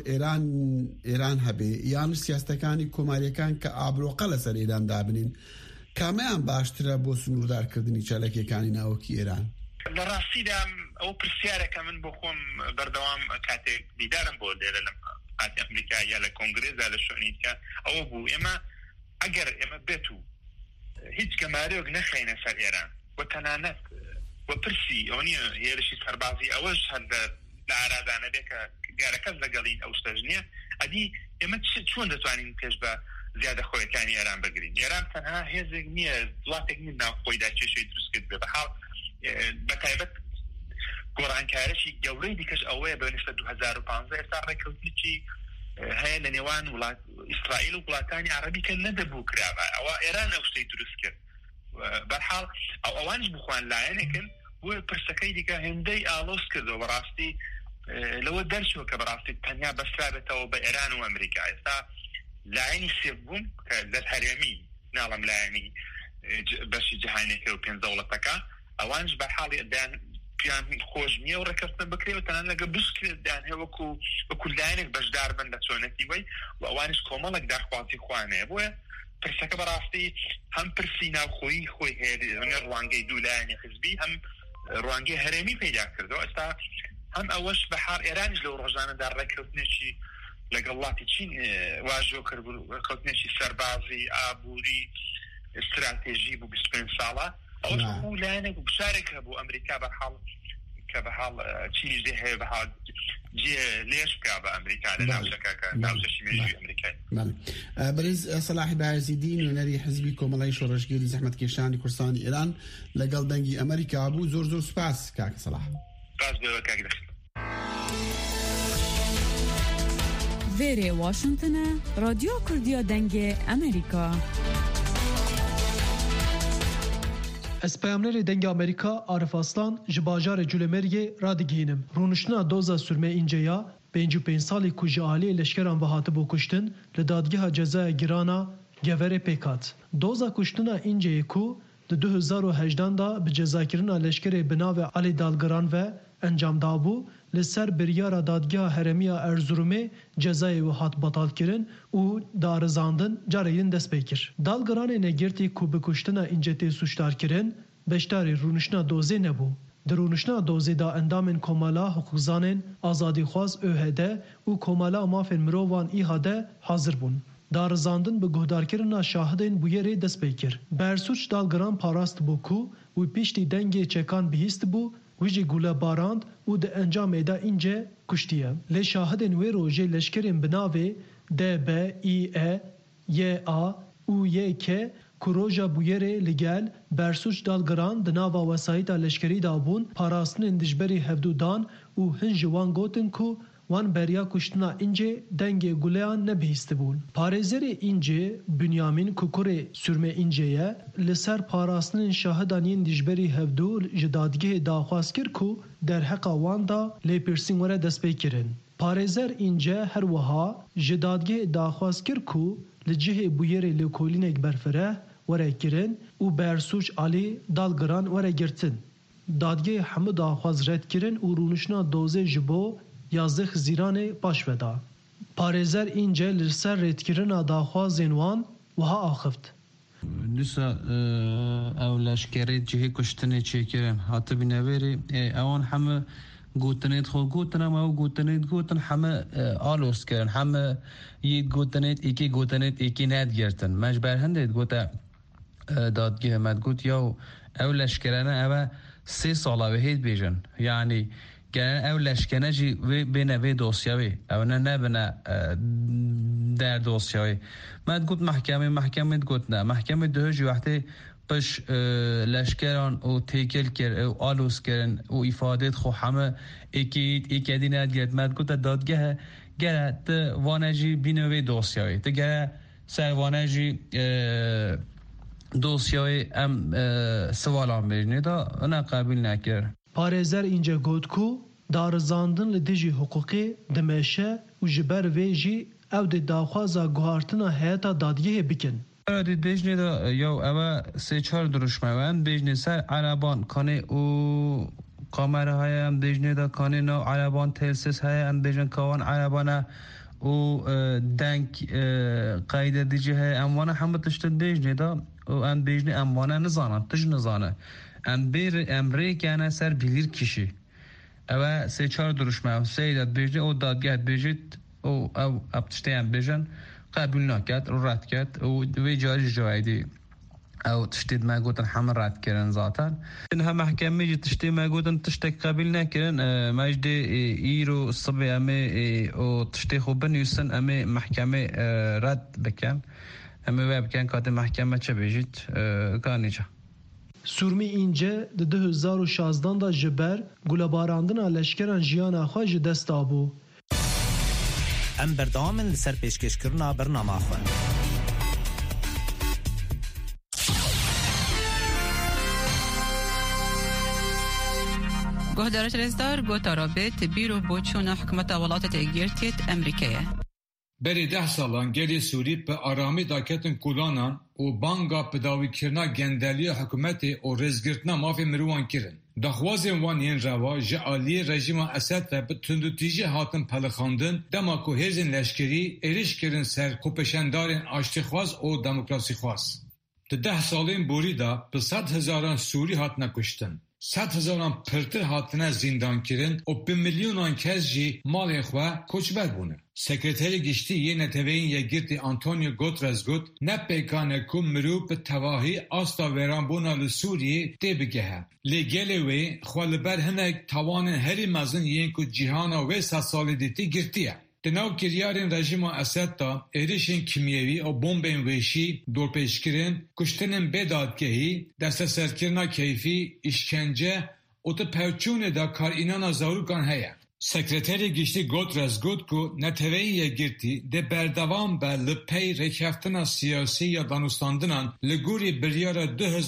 ئێران هەبێ یان سیاستەکانی کۆماریەکان کە ئابرۆقە لەسەر ئێران دابنین کامیان باشترە بۆ سنووردارکردنی چالەکیەکانی ناوەکی ئێران لە ڕاستیدا ئەو پرسیارەکە من بۆ خۆم بەردەوام کاتێک دیدارم بۆ لێرە لەم هاتی ئەمریکا یا لە کۆنگرێزا لە شوێنیکە ئەوە بوو ئێمە ئەگەر ئێمە بێت و هیچ گەمارەیەک نەخەینە سەر ئێران و تەنانەت و پرسی ئەو نیە هێرشی سەربازی ئەوەش هەر لە ئارادانە بێ کە دیارەکەس لەگەڵین ئەو شتەش نییە ئەدی ئێمە چۆن دەتوانین پێش بە زیادە خۆیەکانی ئێران بگرین ئێران تەنها هێزێک نییە وڵاتێک نیە ناو خۆیدا کێشەی دروستکرد بێ بەحاڵ بەتایبەت گۆڕانکارەشی گەورەی دیکەش ئەوەیە بەنسبەت 2015 ئێستا ڕێکەوتنیی هەیە لە نێوان وڵات ئیسرائیل و وڵاتانی عەرەبی کە نەدەبوو کراوە ئەوە ئێران ئەو شتەی دروست کرد بەحاڵ ئەوانش بخوان لایەنێکن بۆ پرسەکەی دیکە هێندەی ئالۆز کردەوە بەڕاستی لەوە دەرچوە کە بەڕاستی تەنیا بەسرابێتەوە بە ئێران و ئەمریکا ئێستا لایەنی سێبووم کە لە هەرێمی ناڵم لایەنی بەشی جەهانێکە و پێنج دەوڵەتەکە ئەوانش بەحاڵی پیان خۆش نییە و ڕێکەوتن بکرێت تەنان لەگە بسکرێتدان هەیە وەکو لایەنێک بەشدار بن لە چۆنەتی وەی و ئەوانش کۆمەڵێک داخوازی خوانەیە بۆیە پرسەکە بەڕاستی هەم پرسی ناوخۆیی خۆی هەیە ڕوانگەی دوو لایەنی حزبی هەم ڕوانگەی هەرێمی پیدا کردەوە ئێستا هەم ئەوەش بەحار ئێرانیش لەو ڕۆژانەدا ڕێکەوتنێکی لەگەڵ وڵاتی چین واژۆ کرد ڕێکەوتنێکی سەربازی ئابووری استراتێژی بوو 25 ساڵە ئەوەش هەموو لایەنێک و بشارێک هەبوو ئەمریکا بەحاڵ کە بەحاڵ چینیش دێ هەیە بەحاڵ جێ لێش بکا بە ئەمریکا لە ناوچەکە کە ناوچەشی مێژووی ئەمریکای بەرز سەلاحی بایەزیدی نوێنەری حزبی کۆمەڵای شۆڕەشگیری زەحمەتکێشانی کوردستانی ئێران لەگەڵ دەنگی ئەمریکا بوو زۆر سوپاس کاکە سەلاح باس بێوە کاک دەخت وێرێ واشنگتنە رادیۆ کوردیا دەنگێ ئەمریکا Ez peyamnerê dengê Amerîka Arif Aslan ji bajarê Culemeriyê radigihînim. Rûniştina doza sürme înceya 55 salî ku ji aliyê leşkeran ve hatibû kuştin li dadgeha cezaya girana Geverê pêk hat. Doza kuştina înceyê ku di 2018 da bi cezakirina leşkerê bi navê Alî Dalgiran ve encam dabû li ser biryara dadgeha heremiya Erzurumê cezayê wê hat batalkirin û darizandin carê yên dest pê kir. Dalgiranê negirtî ku bi kuştina încetê suçdarkirin beşdarê rûniştina dozê nebû. Di rûniştina dozê da endamên komala hukukzanên azadîxwaz ÖHD û komala mafên mirovan îha de hazir bûn. Darizandin bi guhdarkirina şahidên bûyerê dest pê kir. Bersuç Dalgiran parast bû ku wî piştî dengê çekan bihîst bû wî jî gule barand û di encamê de înce kuştiye. Lê şahidên wê rojê leşkerên bi navê DB, İE, YA û YK ku roja bûyerê li gel Bersuç Dalgiran di nava wesayîta leşkerî da bûn parastinên dijberî hevdû dan û hin ji wan gotin ku wan beriya kuştina încê dengê guleyan nebihîstibûn. Parêzerê încê Bünyamin Kukurê sürme înceye li ser parastinên şahidan yên dijberî hevdû ji dadgehê daxwaz kir ku derheqa wan da lêpirsîn were dest pê kirin. Parêzer înce her wiha ji dadgehê daxwaz kir ku li cihê bûyerê lêkolînek berfireh were kirin û Bersuç Alî Dalgiran were girtin. Dadgehê hemû daxwaz red kirin û rûniştina dozê ji bo 11 Xîranê paş veda. Parêzer înce li ser rêdkirina daxwazên wan wiha axift. Dîsa ew leşkerê cihê kuştinê çêkirin hatibî nêverê ewan heme gotinêt xwe gotin em ew gotinêt gotin heme alos kirin heme yê gotinêt êkî gotinêt êkî nedgirtin. Me ji ber hindê gote dadgehê me got yaw ew leşkerane ew 3 sala wê hêt bêjin. Yani گرن او لشکنه جی بینه وی دوسیاوی او نه بنا در دوسیاوی ما گفت محکمه گفت نه محکمه دهجی وقتی پش لشکران و تیکل کر و آلوس کرن و ifade خو همه ایکی ند گرد ما گفت دادگاه گره ت وانجی بینه وی دوسیاوی ت گره سر وانجی دوسیای ام سوالان بجنه دا انا قابل نکر پارێزەر اینجا گوت کو دارزاندن li dijî hukukê dimeşe û ji ber vê jî ew dê daxwaza guhartina heyeta dadgehê bikin. دی بجنه دا یا اما 3-4 duruşmavan bejne ser Araban kanı o kamera های هم بجنه دا kanı no Araban telsiz های هم bejne kavan Arabana o denk قید دیجی های اموانه همه تشتن بجنه دا و ام bejne اموانه نزانن تج نزانه ام bir امریکانه سر bilir kişi اما 3-4 duruşma seyret bejne o dadgah bejit o abtişteyen bejen قبول نکرد و رد کرد و وی جاری جوایدی او تشتید ما گوتن همه رد کردن ذاتا اینها محکمه جی تشتید ما گوتن تشتید قبول نکردن مجد ایرو صبح امه او تشتید خوب بنیوسن امه محکمه رد بکن امه وی بکن که محکمه چه بیجید کانیجا سورمی اینجا ده 2016 دا جبر گلباراندن لشکران جیان خواج دست آبو ام بردامن لسر پیشکشکرنا برنامه خواه گهدارت رزدار گوتارابت بیرو بوچون حکمت ولایت تگیرتیت امریکیه بری 10 سالان گلی سوری به آرامی داکتن کولانان و بانگا پداوی کرنا گندلی حکومت و رزگرتنا مافی مروان کرن. دخوازن وان ین روا جعالی رژیم اسد و به تندوتیجی هاتن پلخاندن دماکو هرزن لشکری اریش کرن سر خوپشندارن آشتیخواز و دموکراسی خواز. ده 10 سالین بوری دا به 100,000 سوری هاتنا کشتن. 100,000 پرتر هاتنه زندان کرن و به میلیونان کس جی مال خواه کوچبر بونه. سکرتری گشتی یه نتوین یگیرتی آنتونیو گوترز گوت نه پیکانه که مرو به تواهی آستا ویران بونا لسوریه دی بگه. لگل وی خوالبر هنک توانن هری مزن یین که جیهانا وی 100 سال دیتی گرتیه. دناو کریارین رژیم اسد تا ایریشن کیمیوی و بمبین ویشی دورپیشکرین کشتنین بدادگهی دست سرکرنا کیفی işkence و تا پرچون دا کار اینانا زاروکان هیا. سکرتری گشتی گوترز گوت کو نتوین یگirti de berdavام به لپی رکفتنا سیاسی یا دانستاندنان لگوری بریار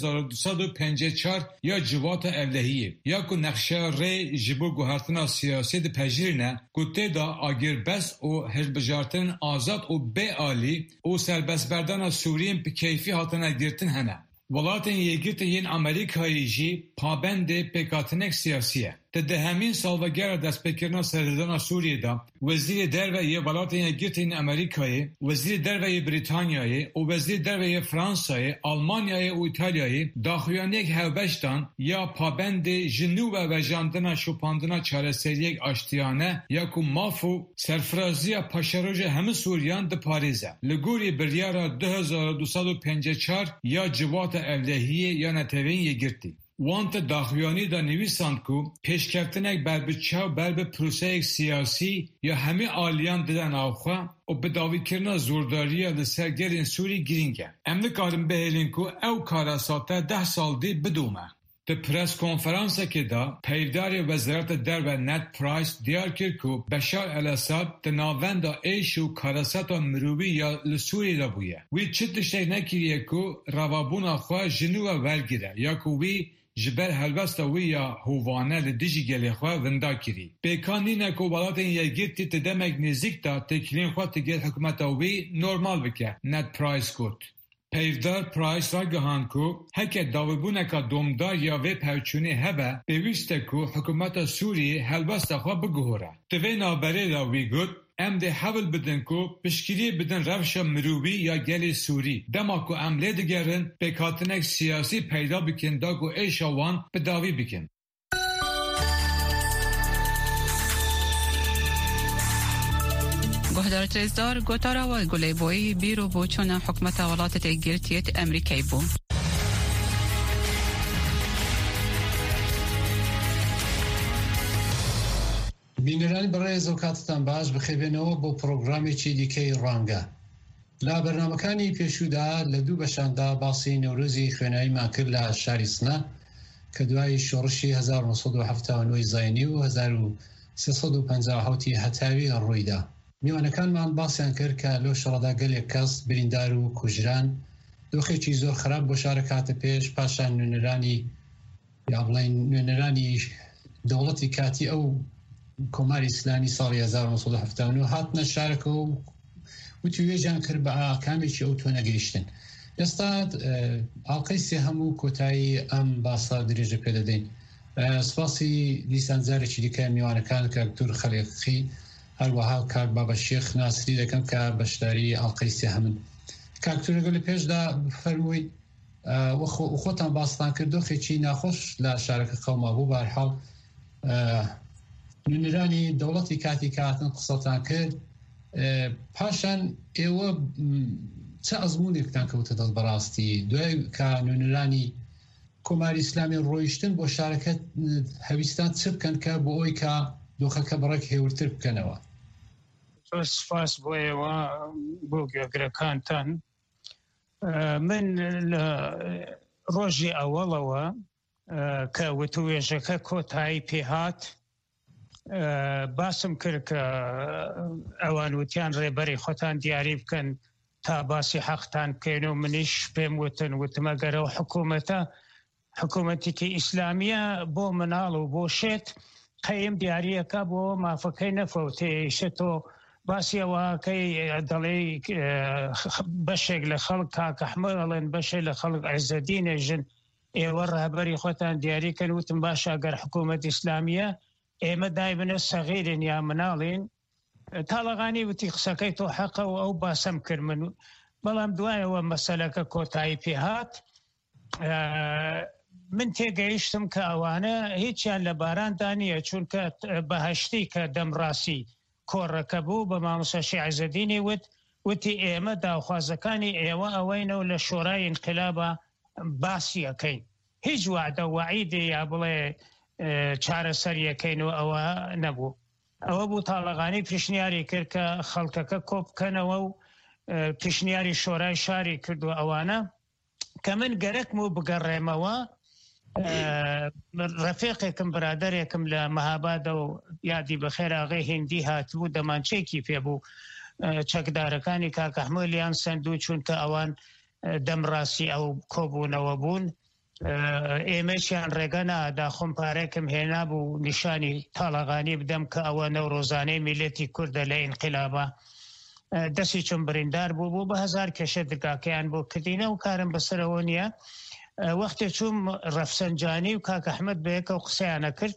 2254 یا جوات evlehiyی یا کو نقشه ری جبو گوهرتنا سیاسی de پجیرنه گوته دا آگیر بس و هربجارتن آزاد و به آلی و سربست بردن سوریم به کیفی هاتنه گرتن هنه. ولاتن یگirti ین امریکایی جی پابند پکاتنک سیاسیه. ده همین سالوگر دستپکرنا سردان سوریه دا وزیر دروی ولاتن یگirti ین امریکایی وزیر دروی بریتانیایی و وزیر دروی فرانسایی آلمانیایی و ایتالیایی داخویانیک هوبشتان یا پابند جنوب و جاندنا شوپاندنا چارەسەریەک آشتیانه یا کو مافو سرفرازی پاشاروج همه سوریان ده پاریزه لگوری بریارا 2254 یا جوات evlehiyی یا نتوین یگirti. وانت داخویانی دا نویساند کو پیشکفتنک بر به پروسه سیاسی یا همه آلیان ددن آخوا و به داوی کرنا زورداری لسرگرین سوری گرینگه. امنکارم بهلین کو او کاراساته 10 سال دی بدومه. ده پرس کنفرانسه که دا پیدار وزارت در و نت پرایس دیار کرد که بشار الاسد ده ناوند ایش و کاراسات مروی یا لسوری دا بویه. وی چه تشتک نکریه که روابون آخوا جنو ورگیره یا که وی جبر هلوستا وی یا هوانه لدیجی گلی خواه وندا کری. بیکانی نکو ولاتن یگirti تدمک نزیک دا تکلین خواه تگر حکومت وی نورمال بکه نت پرایس کود. پیودار پرایس را گهان کو هکه داوبونه که دومدار یا وی پوچونی هبه بیویسته که حکومت سوریه هلوستا خواه بگهوره. دوی نابره را وی گود ام ده حول بدن کو پشکیری بدن روش مروی یا گل سوری دما کو عمله دگرن به کاتنک سیاسی پیدا بکن دا کو ایشوان به داوی بکن. گهدارت رزدار گوتارا و گلی بوی بیرو بوچون حکمت ولایت تگیرتیت امریکای بو. بینەرانی بەڕێز و کاتتان باش بخێبێنەوە بۆ پرۆگرامێکی دیکەی ڕانگە. لە بەرنامەکانی پێشودا لە دوو بەشاندا باسی نەورۆزی خوێناییمان کرد لە شاری سنە کە دوای شۆڕشی 1970 زاینی و 1357 هەتاوی ڕوویدا. میوانەکانمان باسییان کرد کە لەو شەڕەدا گەلێک کەس بریندار و کوژران دۆخێکی زۆر خراپ بۆ شارە کاتە پێش پاشان نوێنەرانی یا بڵین نوێنەرانی دەوڵەتی کاتی ئەو کۆماری ئیسلامی ساڵی 1970 هاتنە شارەکە و وتی وێژیان کرد بە ئاکامێکی ئەو تۆ نەگەیشتن. ئێستا ئاڵقەی سێ هەموو کۆتایی ئەم باسا درێژە پێدەدەین. سپاسی لیسانجارێکی دیکە میوانەکان کە دکتۆر خەلیقی هەروەها کاک بابە شێخ ناسری دەکەم کە بەشداری ئاڵقەی سێ هەمن. کاکتورەگە لە پێشدا فەرمووی خۆتان باستان کرد دۆخێکی ناخۆش لە شارەکە قەوما بوو. بەهەرحاڵ نوێنەرانی دەوڵەتی کاتی کاتن قسەتان کرد، پاشان ئێوە چه ئەزمونێکتان کەوتە دەست بەڕاستی دوای کە نوێنەرانی کۆماری ئیسلامی ڕۆیشتن بۆ شارەکە هەویستان چ بکەن کە بۆ ئەوی کە دۆخەکە بڕێک هێورتر بکەنەوە؟ سپاس بۆ ئێوە بۆ گوێگرەکانتان. من لە ڕۆژی ئەوەڵەوە کە وتوێژەکە کۆتایی پێهات باسم کرد کە ئەوان وتیان ڕێبەری خۆتان دیاری بکەن تا باسی حەقتان بکەین و منیش پێم وتم ئەگەرەوە حکوومەتێکی ئیسلامیە بۆ مناڵ و بۆ شێت قەیم دیاریەکە بۆ مافەکەی نەفەوتێشە تۆ باسی ئەوەکەی دەڵێ بەشێک لە خەڵک کاکەحمە دەڵێن بەشێک لە خەڵک عیزەدینێژن ئێوە ڕێبەری خۆتان دیاریکەن. وتم باشە ئەگەر حکوومەت ئیسلامیە ئێمە دایبنە سەغیرن یا مناڵین. تاڵەغانی وتی قسەکەی تۆ حەقە و ئەو باسەم کرد من. بەڵام دوایەوە مەسەلەکە کۆتایی پێهات من تێگەیشتم کە ئەوانە هیچیان لە باراندا نییە، چونکە بەهەشتی کە دەمڕاستی کۆڕەکە بوو بە مامۆستا عیزەدینی وتی ئێمە داوخوازەکانی ئێوە ئەوەینەوە لە شۆرای ئینقلابە باسی ئەەکەین، هیچ وعدە وعیدی یا بڵێ چارەسەریەکەین و ئەوە نەبوو. ئەوە بوو تاڵەغانی پیشنیاری کرد کە خەڵکەکە کۆبکەنەوە و پیشنیاری شۆرای شاری کرد و ئەوانە کە من گەرەکم و بگەڕێمەوە. ڕەفیقێکم برادەرێکم لە مەهابادە و یادی بەخێر ئاغای هیندی هاتبوو دەمانچێکی پێبوو چەکدارەکانی کاکەحمەلیان سندوو چونکە ئەوان دەمڕاستی ئەو کۆبوونەوە بوون. ئێمەشیان ڕێگە نادا خۆم پارێکم هێنا بوو نیشانی تاڵەغانی بدەم کە ئەوە نەورۆزانەی میلەتی کوردە لە ئینقلابە دەستی چون بریندار بوو بە هەزار کێشە دگاکەیان بۆ کردینە و کارم بەسەرەوە نییە. وەختێ چوم ڕەفسەنجانی و کاکەحمەد بەیەکە و قسەیانە کرد.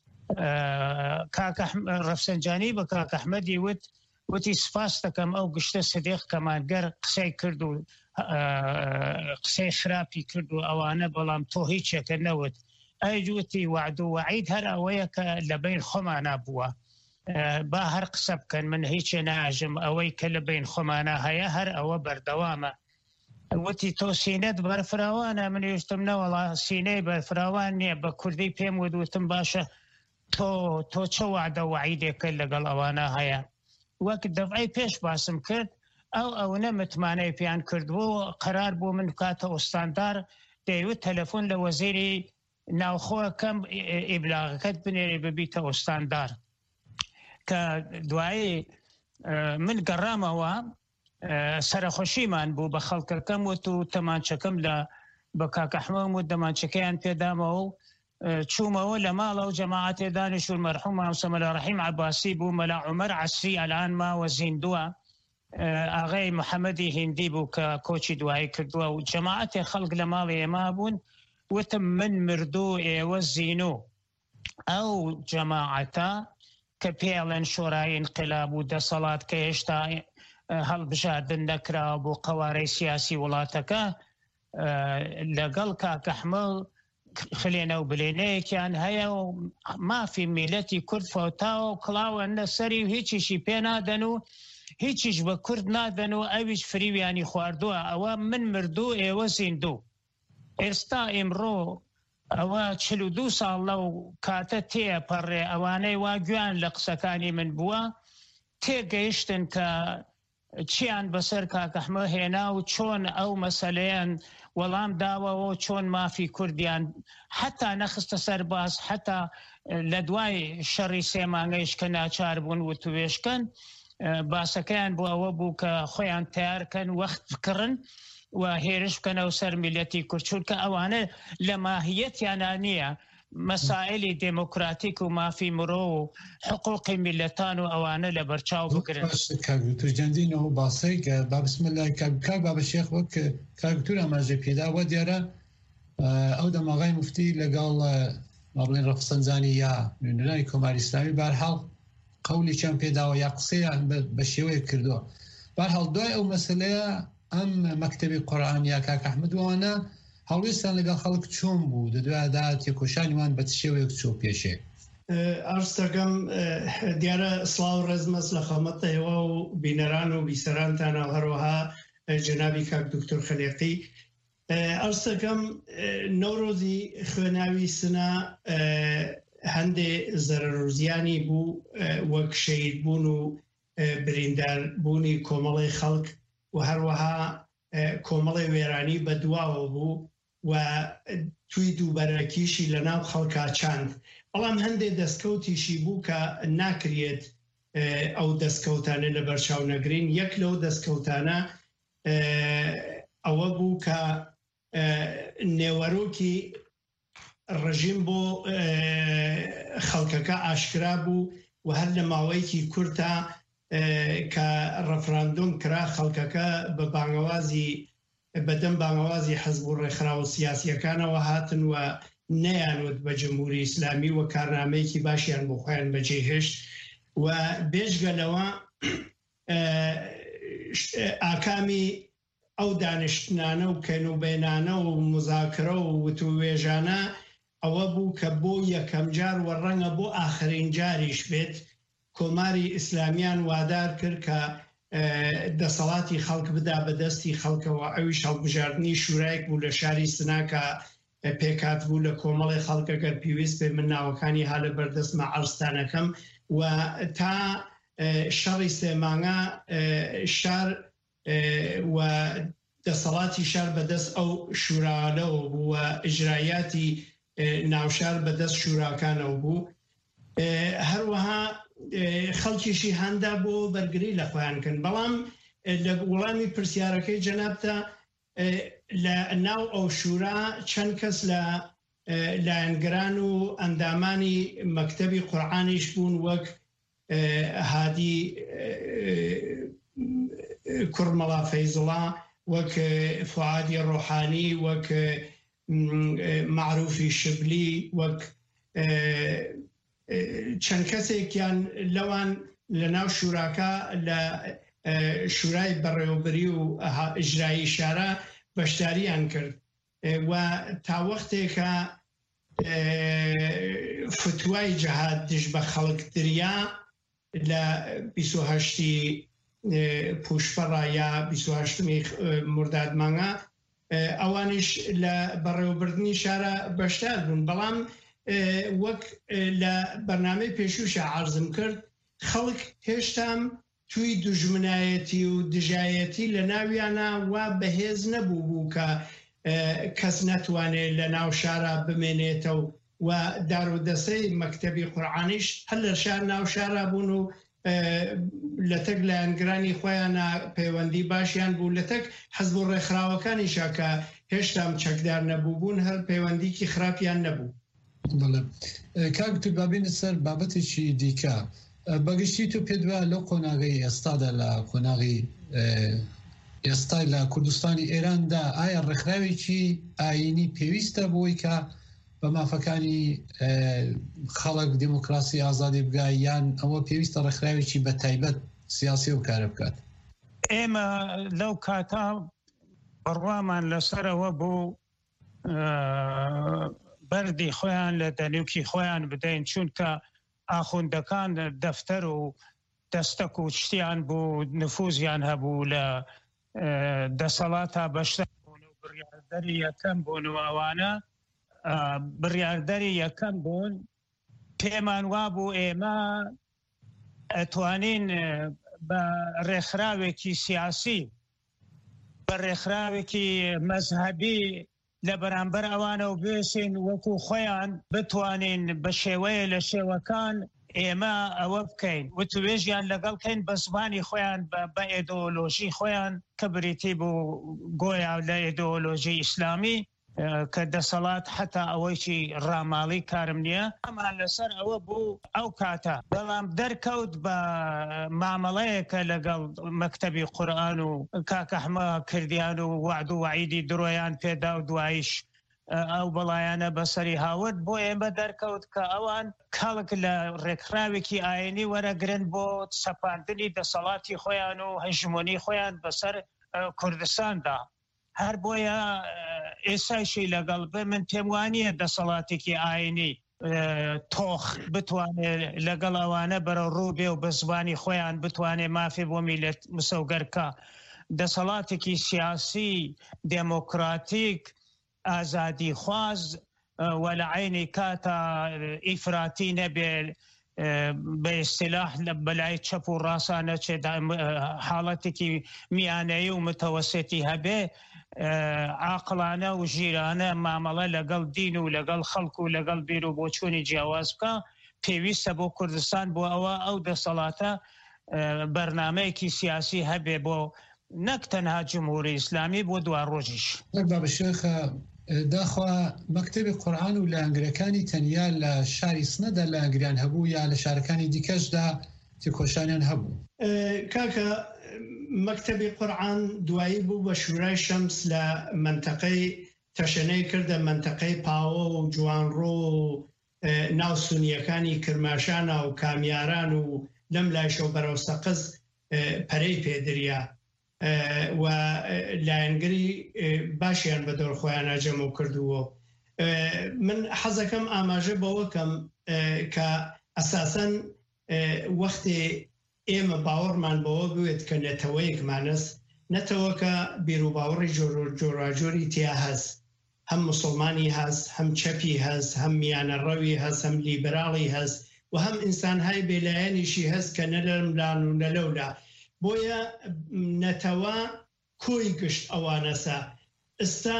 ڕەفسەنجانی بە کاکەحمەدی وتی سپاس دەکەم ئەو گشتە سدیق کەمانگەر قسەی کرد و قسەی خراپی کرد و ئەوانە، بەڵام تۆ هیچێکە نەوت. ئەیجوتی وعد و وعید هەر ئەوەیە کە لە بین خۆمانە بووە، با هەر قسە بکەن من هیچێ ناژم، ئەوەی کە لە بین خۆمانە هەیە هەر ئەوە بەردەوامە. وتی تۆ سینەت بەرفراوانە؟ من ویستم نەوەڵا سینەی بەرفراوان نییە، بە کوردی پێم وتم باشە تۆ چه وعدە وعیدێکە لەگەڵ ئەوانە هەیە؟ وەک دەفعی پێش باسم کرد ئەوە متمانەی پیان کردبوو قرار بوو من کاتە ئۆستاندار دەیوت تەلەفۆن لە وەزیری ناوخۆەکەم ئیبلاغەکەت بنێری ببیتە ئۆستاندار. کە دوایی من گەڕامەوە سەرخۆشیمان بوو بە خەڵکەکەم وت و تەمانچەکەم بە کاکەحمەم و دەمانچەکەیان پێدامەوە و چوومەوە لە ماڵە و جەماعەتێ دانیشت و مەرحوم مامۆستا مەلا ڕەحیم عەباسی بوو، مەلا عومەر عەسری ئەلان ماوە زیندووە، ئاغای محەممەدی هیندی بوو کە کۆچی دوایی کردووە و جەماعەتێ خەڵک لە ماڵی ئێمە بوون. وتم من مردوو ئێوە زینۆ ئەو جەماعەتە کە پێڵێن شۆرای ئینقلاب و دەسەڵات کە هێشتا هەڵبژاردن نەکراوە بۆ قەوارەی سیاسی وڵاتەکە لەگەڵ کاکەحمەڵ خلێنە و بلێنەیەکیان هەیە و مافی میلەتی کورد فەوتاوە و کڵاوە لەسەری و هیچیشی پێ نادەن و هیچیش بە کورد نادەن و ئەویش فریویانی خواردووە. ئەوە من مردوو ئێوە زیندوو. ئێستا ئێمڕۆ ئەوە 42 ساڵ لەو کاتە تێپەڕێ ئەوانەی وا گویان لە قسەکانی من بووە تێگەیشتن کە چیان بەسەر کاکەحمە هێنا و چۆن ئەو مەسەلەیان وەڵام داوەوە چۆن مافی کوردیان حتا نەخستە سەر باس حتا لە دوای شەڕی 3 مانگەیش کە ناچار بوون و توێشکەن باسەکەیان بۆ ئەوە بوو کە خۆیان تیارکەن وەخت بکڕن و هێرش بکەنەوە سەر میلەتی کورد کە ئەوانە لە ماهیەتیانە نییە مەسائلی دموکراتیک و مافی مرۆ و حقوقی میلەتان و ئەوانە لە بەرچاو بگرن. توجاندینەوە باسی کە بابسمە لای کاک بابە شێخ وەک کاکتور ئاماژە پێداوە دیارە ئەو دەماغای مفتی لەگەڵ بڵێن ڕەفسەنجانی یا نوێنەرانی کۆماری ئیسلامی بەرحاڵ قەولێکیان پێداوە یا قسەیان بە شێوەیە کردووە بەرحاڵ دوای ئەو مەسەلەیە ئەم مەکتەبی قورئانیا کاک ئەحمەدوانە هەڵوێستان لەگەڵ خەڵک چۆن بوو دەدوایدا تێکۆشانیوان بە شێوەیەک چۆ پێشێ ئەرز دەکەم دیارە سڵاو ڕێزمەس لە خەمەتەوە و بینەران و بیسەرانتانە هەروەها جەنابی کاک دکتۆر خەلێقی ئەرز دەکەم نەورۆزی خوێناوی سنە هەندێ زەرەرزیانی بوو وەک شەید بوون و برینداربوونی کۆمەڵی خەڵک و هەروەها کۆمەڵی وێرانی بە دواوە بوو و توی دووبەرەکیشی لە ناو خەڵکا چاند بەڵام هەندێک دەستکەوتیشی بوو کە ناکرێت ئەو دەستکەوتانە لە بەرچاو نەگرین یەک لەو دەستکەوتانە ئەوە بوو کە نێوەرۆکی ڕژیم بۆ خەڵکەکە ئاشکرا بوو و هەر لە ماوەیەکی کورتە کە ڕەفراندۆم کرا خەڵکەکە بە بانگەوازی بەدەم بانگەوازی حەزب و ڕێکخراوە سیاسیەکانەوە هاتن و نەیانوت بە جمهوری ئیسلامی و کارنامەیەکی باشیان بۆ خۆیان بەجێهێشت و بێژگەلەوە ئاکامی ئەو دانیشتنانە و کەنوبێنانە و مزاکرە و وتووێژانە ئەوە بوو کە بۆ یەکەم جار و ڕەنگە بۆ ئاخرین جاریش بێت کۆماری ئیسلامیان وادار کرد کە دەسەڵاتی خەڵک بدا بەدەستی خەڵکەوە ئەویش هەڵبژاردننی شورایەک بوو لە شاری سناکە پێکات بوو لە کۆمەڵی خەڵکەگەر پێویست پێ من ناوەکانی هالە بەردەستمە عەرزستانەکەم و تا شەڕی 3 مانگە شار و دەسەڵاتی شار بەدەست ئەو شورالەوە بوو و ئیجرایاتی ناوشار بەدەست شوراکانەوە بوو هەروەها خەڵکیشی هەندا بۆ بەرگری لە خۆیان کرد بەڵام لە وەڵامی پرسیارەکەی جەنابتە لە ناو ئەو شورا چەند کەس لە لایەنگران و ئەندامانی مەکتەبی قورئانیش بوون وەک هادی کوڕمەڵا فەیزڵا وەک فوعادی ڕۆحانی وەک معروفی شبلی وەک چەند کەسێکیان لەوان لە ناو شوراکە لە شورای بەڕێوەبەری و ئیجرایی شارە بەشداریان کرد و تا وەختێکە فتوای جەهاد دژ بە خەڵک دریا لە 28 پوشپەڕا یا 28 مرداد مانگە ئەوانش لە بەڕێوەبردننی شارە بەشدار بوون بەڵام وەک لە بەرنامەی پێشوشە عەرزم کرد خەڵک هێشتام توی دوژمنایەتی و دژایەتی لە ناویانە وا بەهێز نەبوو بوو کە کەس نەتوانێت لە ناو شارە بمێنێتەوە و دارودەسەی مەکتەبی قورئانیش هەر لە شار ناو شارە بوون و لە تەک لایەنگرانی خۆیانە پەیوەندی باشیان بوو لە تەک حەزب و ڕێکخراوەکانیشە کە هێشتام چەکدار نەبوو بوون هەر پەیوەندیکی خراپیان نەبوو. کاکتور بابینە سەر بابەتێکی دیکە بەگشتی تو پێ دووە لەو قۆناغی ئێستادا لە قۆناغی ئێستا لە کوردستانی ئێراندا ئایا ڕێکخراوێکی ئاینی پێویستە بۆی کە بە مافەکانی خەڵک دیموکراسی ئازادی بگای یان ئەوە پێویستە ڕێکخراوێکی بە تایبەت سیاسی و کارە بکات؟ ئێمە لەو کاتا بڕوامان لەسەرەوە بوو بەردی خۆیان لە دەنوکی خۆیان بدەین چونکە ئاخوندەکان دەفتەر و دەستەک و شتیان بوو نفوزیان هەبوو لە دەسەڵاتە بەشدار بوون و بڕیاردەری یەکەم بوون و ئەوانە بڕیاردەری یەکەم بوون پێمان وابوو ئێمە ئەتوانین بە ڕێکخراوێکی سیاسی بە ڕێکخراوێکی مەزهەبی لە بەرامبەر ئەوانە و بێسین وەکو خۆیان بتوانین بە شێوەیە لە شێوەکان ئێمە ئەوە بکەین وتوێژیان لەگەڵکەین بە زمانی خۆیان بە ئێدۆلۆژی خۆیان کە بریتی بوو گۆیا لە ئێدۆلۆژی ئیسلامی کە دەسەڵات حتا ئەوەیکی ڕاماڵی کارم نییە ئەمان لەسەر ئەوە بوو ئەو کاتە بەڵام دەرکەوت بە مامەڵەیەکە لەگەڵ مەکتەبی قورئان و کاکەحمە کردیان و وعد و وعیدی درۆیان پێدا و دواییش ئەو بەڵایانە بەسەری هاورد بۆ ئێمە دەرکەوت کە ئەوان کاڵک لە ڕێکخراوێکی ئاینی وەرەگرن بۆ سەپاندنی دەسەڵاتی خۆیان و هەژمۆنی خۆیان بەسەر کوردستاندا هەر بۆیە ئێسایشی لەگەڵ بێ من پێم وانییە دەسەڵاتێکی ئاینی تۆخ بتوانێت لەگەڵ ئەوانە بەرە ڕوو بێ و بە زبانی خۆیان بتوانێت مافی بۆ میلەت مسەوگەرکە دەسەڵاتێکی سیاسی دموکراتیک ئازادی خواز و لە عینی کاتە ئیفراتی نەبێ بە ئیستیلاح بەلای چەپ و ڕاستانە چێت حاڵەتێکی میانەیی و متەوەسێتی هەبێ عاقڵانە و ژیرانە مامەڵە لەگەڵ دین و لەگەڵ خەڵک و لەگەڵ بیر و بۆچوونی جیاواز بکە پێویستە بۆ کوردستان بۆ ئەوە ئەو دەسەڵاتە بەرنامەیەکی سیاسی هەبێ بۆ نەک تەنها جمهوری ئیسلامی بۆ دوا ڕۆژیش بابەشێخە داخوا مەکتەبی قورئان و لە ئەنگرەکانی تەنیا لە شاری سنەدا لە ئەنگریان هەبوو یا لە شارەکانی دیکەشدا تێکۆشانیان هەبوو کاکە مەکتەبی قورئان دوایی بوو بە شورای شەمس لە منتەقەی تەشەنەی کردە منتەقەی پاوە و جوانڕۆ و ناو سونیەکانی کرماشانە و کامیاران و لەم لایشەو بەرەو سەقز پەرەی پێدریا و لایەنگری باشیان بە دەور خۆیان ئەجەمع کردووە من حەزەکەم ئاماژە بەوەکەم کە ئەساسەن وەختی ئێمە باوەڕمان بەوە بوێت کە نەتەوەیەکمانەست نەتەوەکە بیرروباوەڕی جۆراجۆری تیا هەست هەم مسلمانی هەست هەم چەپی هەست هەم میانەڕەوی هەست هەم لیبراڵی هەست و هەم ئینسانهای بێلایەنیشی هەست کە نە لەملان و نەلەولا بۆیە نەتەوە کۆی گشت ئەوانەسە ئستا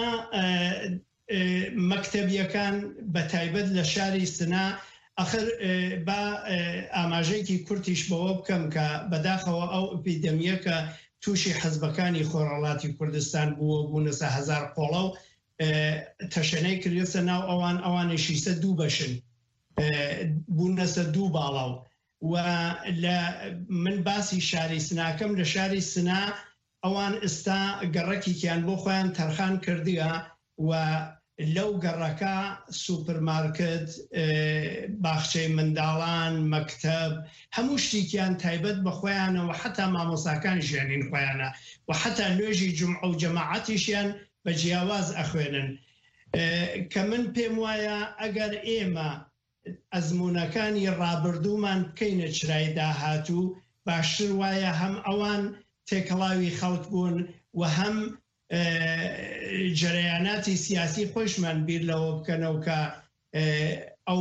مەکتەبیەکان بە تایبەت لە شاری سنا ئەخر با ئاماژەیەکی کورتیش بەوە بکەم کە بەداخەوە ئەو ئەپیدەمیەکە تووشی حەزبەکانی خۆڕەڵاتی کوردستان بووە بوونەسە هەزار قۆڵە و تەشەنەی کردێتە ناو ئەوانێکی سە دوو بەشن بوونەسە دوو باڵاو و من باسی شاری سناکەم لە شاری سنا ئەوان ئستا گەڕەکیان بۆ خۆیان تەرخان کردیە و لەو گەڕەکە سوپەرمارکت باخچەی منداڵان مەکتەب هەموو شتێکیان تایبەت بە خۆیانەوە حتا مامۆساکان ژیانین خۆیانە و حتا نوێژی جمعە و جەماعەتیشیان بە جیاواز ئەخوێنن کە من پێم وایە ئەگەر ئێمە ئەزمونونەکانی ڕابردوومان بکەینە چرای داهاتوو باشتر وایە هەم ئەوان تێکەڵاوی خەڵک بوون و هەم جەرەیاناتی سیاسی خۆشمان بیر لەوە بکەنەوە کە ئەو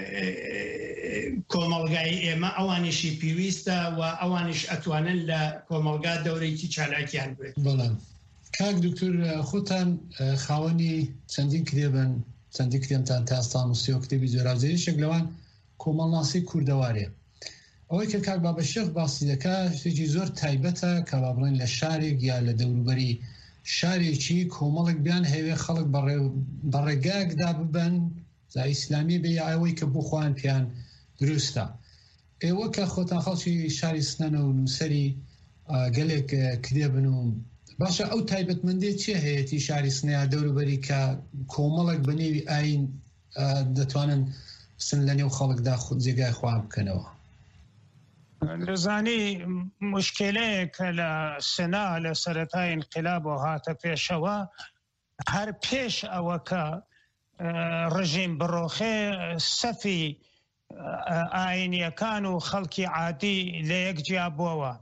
کۆمەڵگای ئێمە ئەوانیشی پێویستە و ئەوانیش ئەتوانن لە کۆمەڵگا دەورێکی چالاکیان بێت. بەڵام کاک دکتۆر خۆتان خاوەنی چەندین کتێبن چەندی کتێبتان تا ئێستا نووسیوە کتێبی جۆراوجێریشێک لەوان کۆمەڵناسی کوردەوارێ ئەوەی کە کاک بابەشێخ باسی دەکا شتێکی زۆر تایبەتە کە با بڵێن لە شارێک یا لە دەوروبەری شارێکی کۆمەڵێک بیان هەیەوێ خەڵک بەڕێگایەکدا ببن زای ئیسلامی بێ یا ئەوەی کە بۆ خۆیان پیان دروستە ئێوە کە خۆتان خەڵکی شاری سنەنە و نووسەری گەلێک کتێبن و باشە ئەو تایبەتمەندی چیە هەیەی شاری سنەیە دەوروبەری کە کۆمەڵێک بەنێوی ئاین دەتوانن سن لە نێو خەڵکدا جێگای خوا بکەنەوە؟ دەزانی مشکلەیە کە لە سنا لە سەرەتای انقلاب و هاتە پێشەوە هەر پێش ئەوە کە ڕژیم بڕۆخێ سەفی ئاینیەکان و خەڵکی عادی لە یەک جیا بووەوە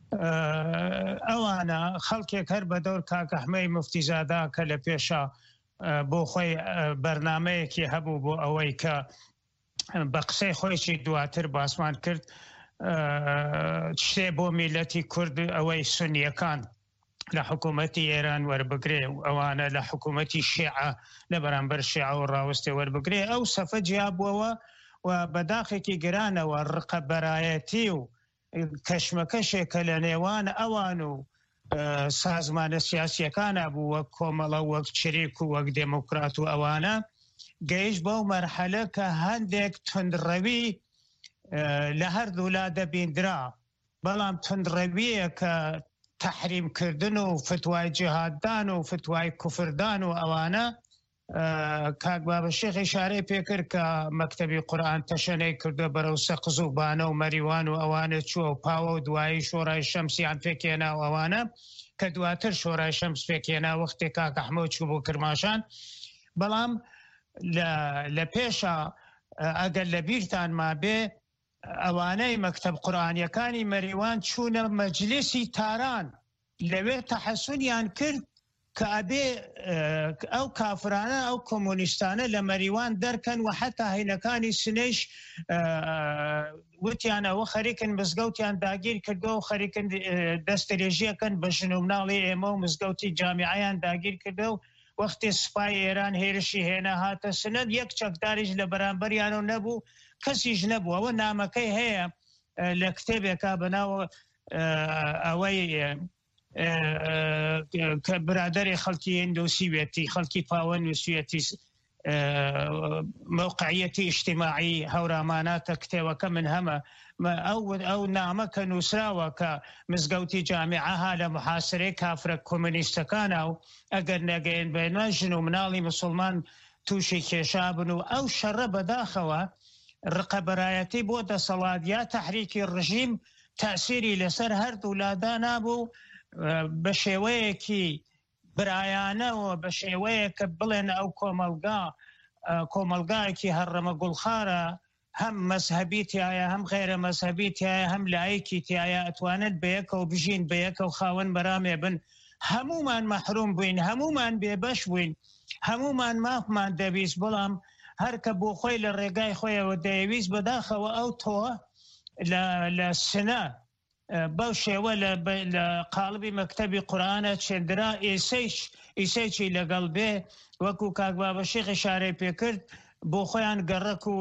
ئەوانە خەڵکێک هەر بە دەور کاکەحمەی مفتیزادا کە لە پێشە بۆ خۆی بەرنامەیەکی هەبوو بۆ ئەوەی کە بە قسەی خۆیشی دواتر باسمان کرد شتێ بۆ میلەتی کورد ئەوەی سونیەکان لە حکوومەتی ئێران وەربگرێ و ئەوانە لە حکوومەتی شیعە لە بەرامبەر شیعە و ڕاوەستێ وەربگرێ ئەو سەفە جیاببووەوە و بەداخێکی گرانەوە ڕقەبەرایەتی و کەشمەکەشێکە لە نێوان ئەوان و سازمانە سیاسیەکانە بوو وەک کۆمەڵە وەک چریک و وەک دموکرات و ئەوانە گەیشت بەو مەرحەلە کە هەندێک تندڕەوی لە هەردوو لا دەبیندرا بەڵام تندڕەویە کە تەحریمکردن و فتوای جیهاددان و فتوای کوفردان و ئەوانە کاک بابەشێخ ئیشارەی پێکرد کە مەکتەبی قورئان تەشەنەی کردو بەرەو سەقز و بانە و مەریوان و ئەوانە چووە و پاوە و دوایی شۆڕای شەمسیان پێکێنا و ئەوانە کە دواتر شۆڕای شەمس پێکێنا وەختێک کاک ئەحمەد چوو بۆ کرماشان بەڵام لە پێشە ئەگەر لە بیرتان مابێ ئەوانەی مەکتەب قورئانیەکانی مەریوان چوونە مەجلیسی تاران لەوێ تەحەسونیان کرد کە ئەبێ ئەو کافرانە ئەو کۆمۆنیستانە لە مەریوان دەرکەن و حتا هینەکانی سنەیش وتیان ئەوە خەریکن مزگەوتیان داگیر کردو و خەریکن دەستەرێژیەکەن بە ژن و مناڵی ئێمە و مزگەوتی جامیعەیان داگیر کردو و وەختی سوپای ئێران هێرشی هێنا هاتە سنەد یەک چەکداریش لە بەرامبەریانە نەبوو کەسیش نەبوو ئەوە نامەکەی هەیە لە کتێبێکا بەناوە ئەوەی کە برادری خەڵکی هندۆسیوێتی خەڵکی پاوە نووسویەتی موقعیەتی ئیجتیماعی هەوراماناتە کتێوەکە من هەمە ئەو نامە کە نووسراوە کە مزگەوتی جامیعەها لە محاسرەی کافرە کۆمونیستەکانە و ئەگەر نەگەین بێنە ژن و مناڵی مسلمان تووشی کێشابن و ئەو شەڕە بەداخەوە ڕقەبەرایەتی بۆ دەسەڵات یا تەحریکی ڕژیم تەسیری لەسەر هەردوو لادا نابوو بە شێوەیەکی برایانەوە بە شێوەیە کە بڵێن ئەو کۆمەلگایەکی هەڕەمە گوڵخارە هەم مەزهەبی تایە هەم غێرە مەزهەبی تایە هەم لایەکی تایە ئەتوانێت بەیەکەوە بژین بەیەکە و خاوەن بەرامێ بن هەمومان مەحروم بووین هەمومان بێبەش بووین هەمومان مافمان دەویست بەڵام هەرکە بۆ خۆی لە ڕێگای خۆیەوە دەیویست بەداخەوە ئەو تۆ لە سنە بەو شێوە لە قاڵبی مەکتەبی قورئانە چێندرا ئیسەیکی لەگەڵ بێ وەکو کاک بابەشێخ ئیشارەی پێکرد بۆ خۆیان گەڕک و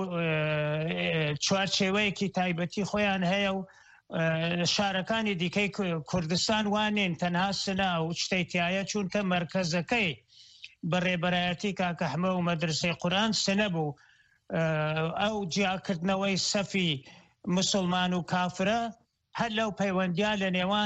چوارچێوەیەکی تایبەتی خۆیان هەیە و شارەکانی دیکەی کوردستان وانین تەنها سنە و شتەیتایە چونکە مەرکەزەکەی بەڕێبەرایەتی کاک ئەحمەد و مەدرسەی قورئان سنە بوو ئەو جیاکردنەوەی سەفی مسلمان و کافرە هەر لەو پەیوەندیان لە نێوان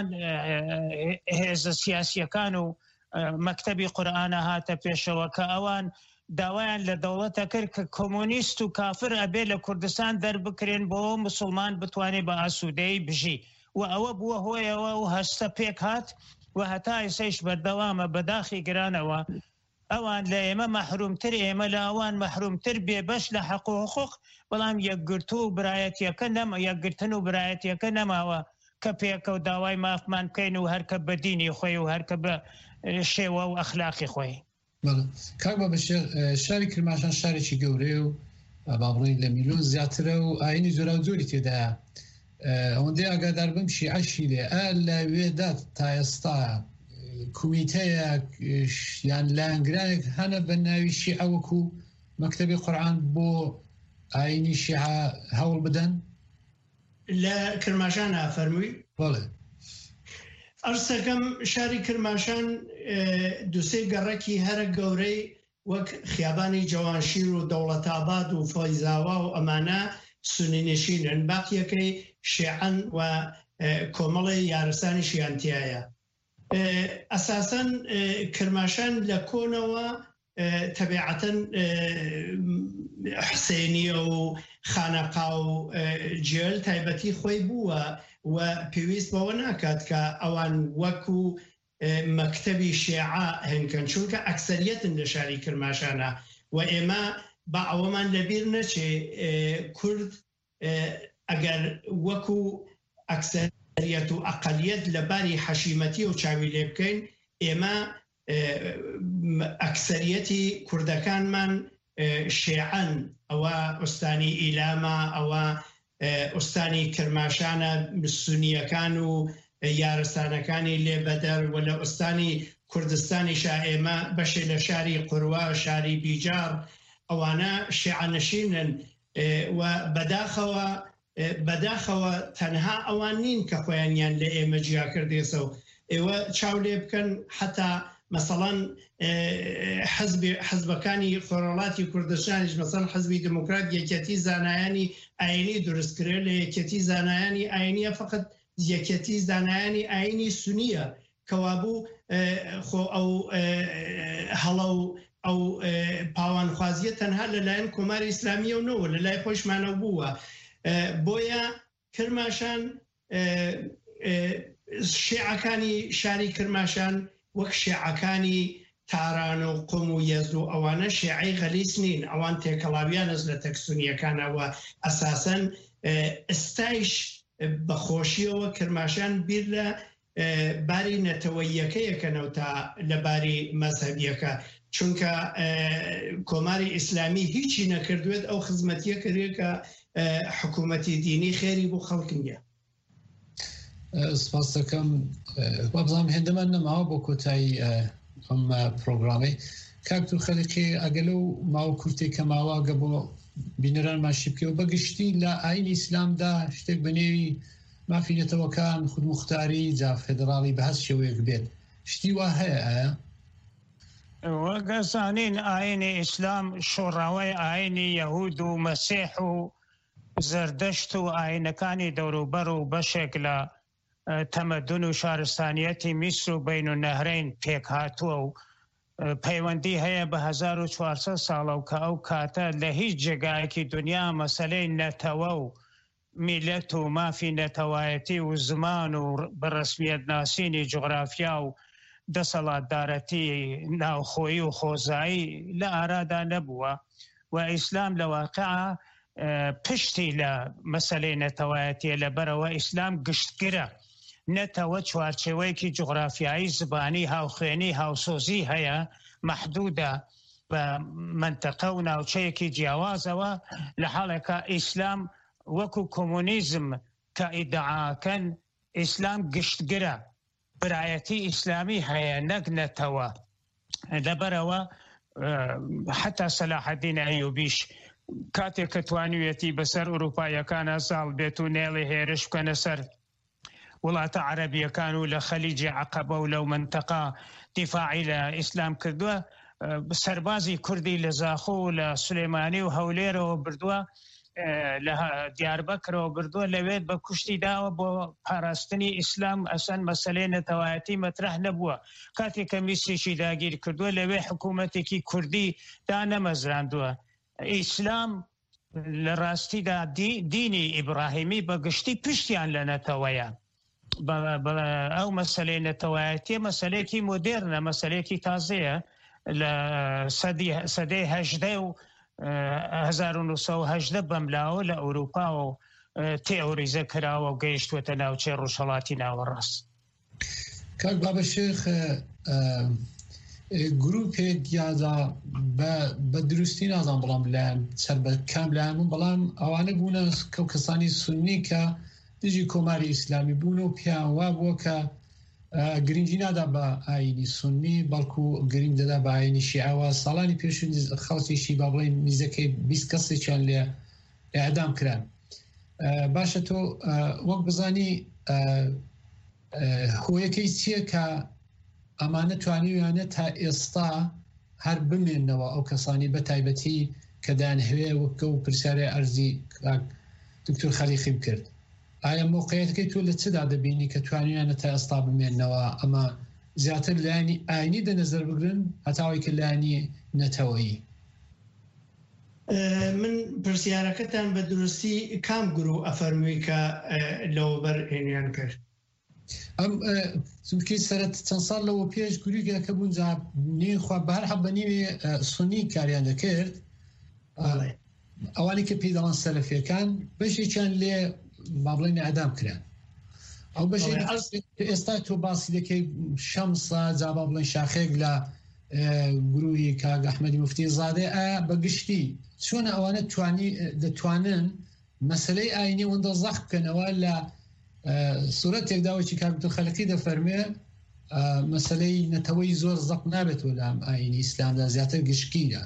هێزە سیاسیەکان و مەکتەبی قورئانە هاتە پێشەوە کە ئەوان داوایان لە دەوڵەتە کرد کە کۆمۆنیست و کافر ئەبێ لە کوردستان دەربکرێن بۆ مسلمان بتوانێت بە ئاسوودەیی بژی و ئەوە بووە هۆیەوە و هەستە پێک هات و هەتا ئێسەیش بەردەوامە بەداخی گرانەوە ئەوان لە ئێمە مەحرومتر ئێمە لە ئەوان مەحرومتر بێبەش لە حەق و حقوق بەڵام یەکگرتو و برایەتیەکە یەکگرتن و برایەتیەکە نەماوە کە پێکە و داوای مافمان بکەین و هەرکە بە دینی خۆی و هەرکە بە شێوە و ئەخلاقی خۆی کاک بابەشێخ شاری کرماشان شارێکی گەورەیە و با بڵێن لە میلیۆن زیاترە و ئاینی زۆرا و زۆری تێدایە ئەوەندەی ئاگادار بم شیعەشی لێ لەوێدا تا ئێستا کومیتەیە یان لایەنگرانێک هەنە بە ناوی شیعە وەکو مەکتەبی قورئان بۆ ئاینی شیعە هەوڵ بدەن لە کرماشان ئافەرمووی بەڵێ ئەرسەکەم شاری کرماشان دوسێ گەڕەکی هەرە گەورەی وەک خیابانی جوانشیر و دەوڵەتاباد و فۆیزاوا و ئەمانە سونی نشینن باقیەکەی شیعەن و کۆمەڵی یارستانی شیعەنتیایە ئەساسەن کرماشان لە کۆنەوە تەبیعەتەن حسێنیە و خانەقا و جێل تایبەتی خۆی بووە و پێویست بەوە ناکات کە ئەوان وەکو مەکتەبی شیعە هێنکەن چونکە ئەکسەریەتن لە شاری کرماشانە و ئێمە بە ئەوەمان لەبیر نەچێ کورد ئەگەر وەکو ئەکسەریەت و ئەقەلیەت لە باری حەشیمەتی و چاوی لێ بکەین ئێمە ئەکسەریەتی کوردەکانمان شێعەن، ئەوە ئوستانی ئیلامە، ئەوە ئوستانی کرماشانە، سونیەکان و یارستانەکانی لێبەدەر، و لە ئوستانی کوردستانی شائێمە بەشێ لە شاری قوروە، شاری بیجار، ئەوانە شێعەنشینن و بەداخەوە تەنها ئەوان نین کە خۆیانیان لە ئێمە جیا کردێسە و ئێوە چاو لێ بکەن حتا مەسەڵەن حەزبەکانی خۆرەڵاتی کوردستانیش، مەسەڵەن حەزبی دموکرات یەکەتی زانایانی ئاینی دروستکرێت، لە یەکەتی زانایانی ئاینیە فقط یەکەتی زانایانی ئاینی سونیە کەوابوو خۆ ئەو هەڵە و ئەو پاوانخوازیە تەنها لەلایەن کۆماری ئیسلامیە و نەوە لە لای خۆشمانە بووە. بۆیە کرماشان شێعەکانی شاری کرماشان وەک شێعەکانی تاران و قوم و یەزد و ئەوانە شێعەی غەلیس نین، ئەوان تێکەڵاویانز لە تەکسونیەکانەوە ئەساسەن ئستایش بەخۆشیەوە کرماشان بیر لە باری نەتەوەیەکەیەکەنەوە تا لە باری مەذهبیەکە، چونکە کۆماری ئیسلامی هیچی نەکردوێت ئەو خزمەتیە کردێت کە حکوومەتی دینی خێری بۆ خەڵک نییە. سپاس دەکەم. بابزانام هێندەمان نەماوە بۆ کۆتایی ئەم پرۆگرامی. کاکتور خەلیقی ئەگە لەو ماوە کورتێک کە ماوە گە بۆ بینەرانمان شیبکەوە بەگشتی لە ئاینی ئیسلامدا شتێک بەنێوی مافینەتەوەکان، خودموختاری، جا فێدراڵی بەهەست شێوەیەک بێت، شتی وا هەیە ئایا؟ وەگەزانین ئاینی ئیسلام شۆڕاوای ئاینی یەهود و مەسیح و زەردەشت و ئاینەکانی دەوروبەر و بەشێک لە تەمەدون و شارستانیەتی میسر و بین النەهرین پێک هاتووە و پەیوەندی هەیە بە 1400 ساڵە و کە ئەو کاتە لە هیچ جێگایەکی دنیا مەسەلەی نەتەوە و میلەت و مافی نەتەوایەتی و زمان و بەڕسمیەت ناسینی جغرافیا و دەسەڵاتدارەتی ناوخۆیی و خۆزایی لە ئارادا نەبووە و ئیسلام لە واقعە پشتی لە مەسەلەی نەتەوایەتیە، لەبەرەوە ئیسلام گشتگرە. نەتەوە چوارچێوەیەکی جغرافیایی، زبانی، هاوخێنی، هاوسۆزی هەیە، مەحدودە بە منتەقە و ناوچەیەکی جیاوازەوە، لە حاڵێکە ئیسلام وەکو کۆمونیزم کە ئیدعاکەن ئیسلام گشتگرە، برایەتی ئیسلامی هەیە نەک نەتەوە. لەبەرەوە حتا سەلاحەدین ئەیوبیش کاتێک کە توانوێتی بەسەر ئوروپایەکانە ساڵ بێت و نێڵی هێرش بکەنە سەر وڵاتە عەرەبیەکان و لە خەلیجی عەقەبە و لەو منتەقە دیفاعی لە ئیسلام کردووە، سەربازی کوردی لە زاخۆ و لە سولێمانی و هەولێرەوە بردووە، لە دیاربەکرەوە بردووە، لەوێت بە کوشتی داوە بۆ پاراستنی ئیسلام. ئەسەن مەسەلەی نەتەوایەتی مەترەح نەبووە. کاتێک کە میسریشی داگیر کردووە لەوێ حکوومەتێکی کوردی دا نەمەزراندووە. ئیسلام لە ڕاستیدا دینی ئیبراهیمی بەگشتی پشتیان لە نەتەوەیە. ئەو مەسەلەی نەتەوایەتی مەسەلەیەکی مۆدێرنە، مەسەلەیەکی تازەیە لە سەدەی 18 و 1970 بەملاوە لە ئەوروپا و تێئۆریزە کراوە و گەیشتوەتە ناوچەی ڕۆژهەڵاتی ناوەڕاست. کاک بابە شێخ، گروپێک یادا بە دروستی نازان بەڵام لایەن سەر بە کام لایەنبوون، بەڵام ئەوانە بوونە کەو کەسانی سونی کە دژی کۆماری ئیسلامی بوون و پیان وا بووە کە گرنگی نادا بە ئاینی سونی بەڵکو گرنگ دەدا بە ئاینی شیعەوە. ساڵانی پێشوو خەڵکیشی با بڵێن میزەکەی 20 کەسێکیان لێ ئەعدام کران. باشە تۆ وەک بزانی هۆیەکەی چییە کە ئەمانە توانیویانە تا ئێستا هەر بمێنەوە ئەو کەسانی بە تایبەتی کە دانهوێ وەکە و پرسیارە ئەرزی دکتۆر خەلیقی بکرد؟ ئایا موقعیتەکەی تۆ لە چدا دەبینی کە توانیویانە تا ئێستا بمێنەوە ئەمە زیاتر لایانی ئاینی دەنەزەر بگرن هەتاوەی کە لایانی نەتەوەیی؟ من پرسیارەکەتان بە دروستی کام گرو ئەفەرمووی کە لەوەبەر هێنیان کرد؟ ئەم چونکی سەرەت چەند ساڵ لەوە پێش گوریگەکە بوون نێخوا بەهەر حەبە نیوێ سونی کاریان دەکرد، ئەوانی کە پێی دەڵان سەلەفیەکان بەشێکیان لێ با بڵێن ئەعدام کران. ئەو بەشێک ئێستا تۆ باسی دەکەی شەمسە جا با بڵێن شاخێک لە گروهی کاگ ئەحمەدی موفتی زادێ بەگشتی چۆنە ئەوانە دەتوانن مەسلەی ئاینی وەندە زەخ بکەنەوە لە سوورەتێکداوەی کاکتۆ خەلەکی دەفەرمێ مەسلەی نەتەوەی زۆر زەق نابێتەوە لە ئاینی ئیسلامدا زیاتر گشتگیرە.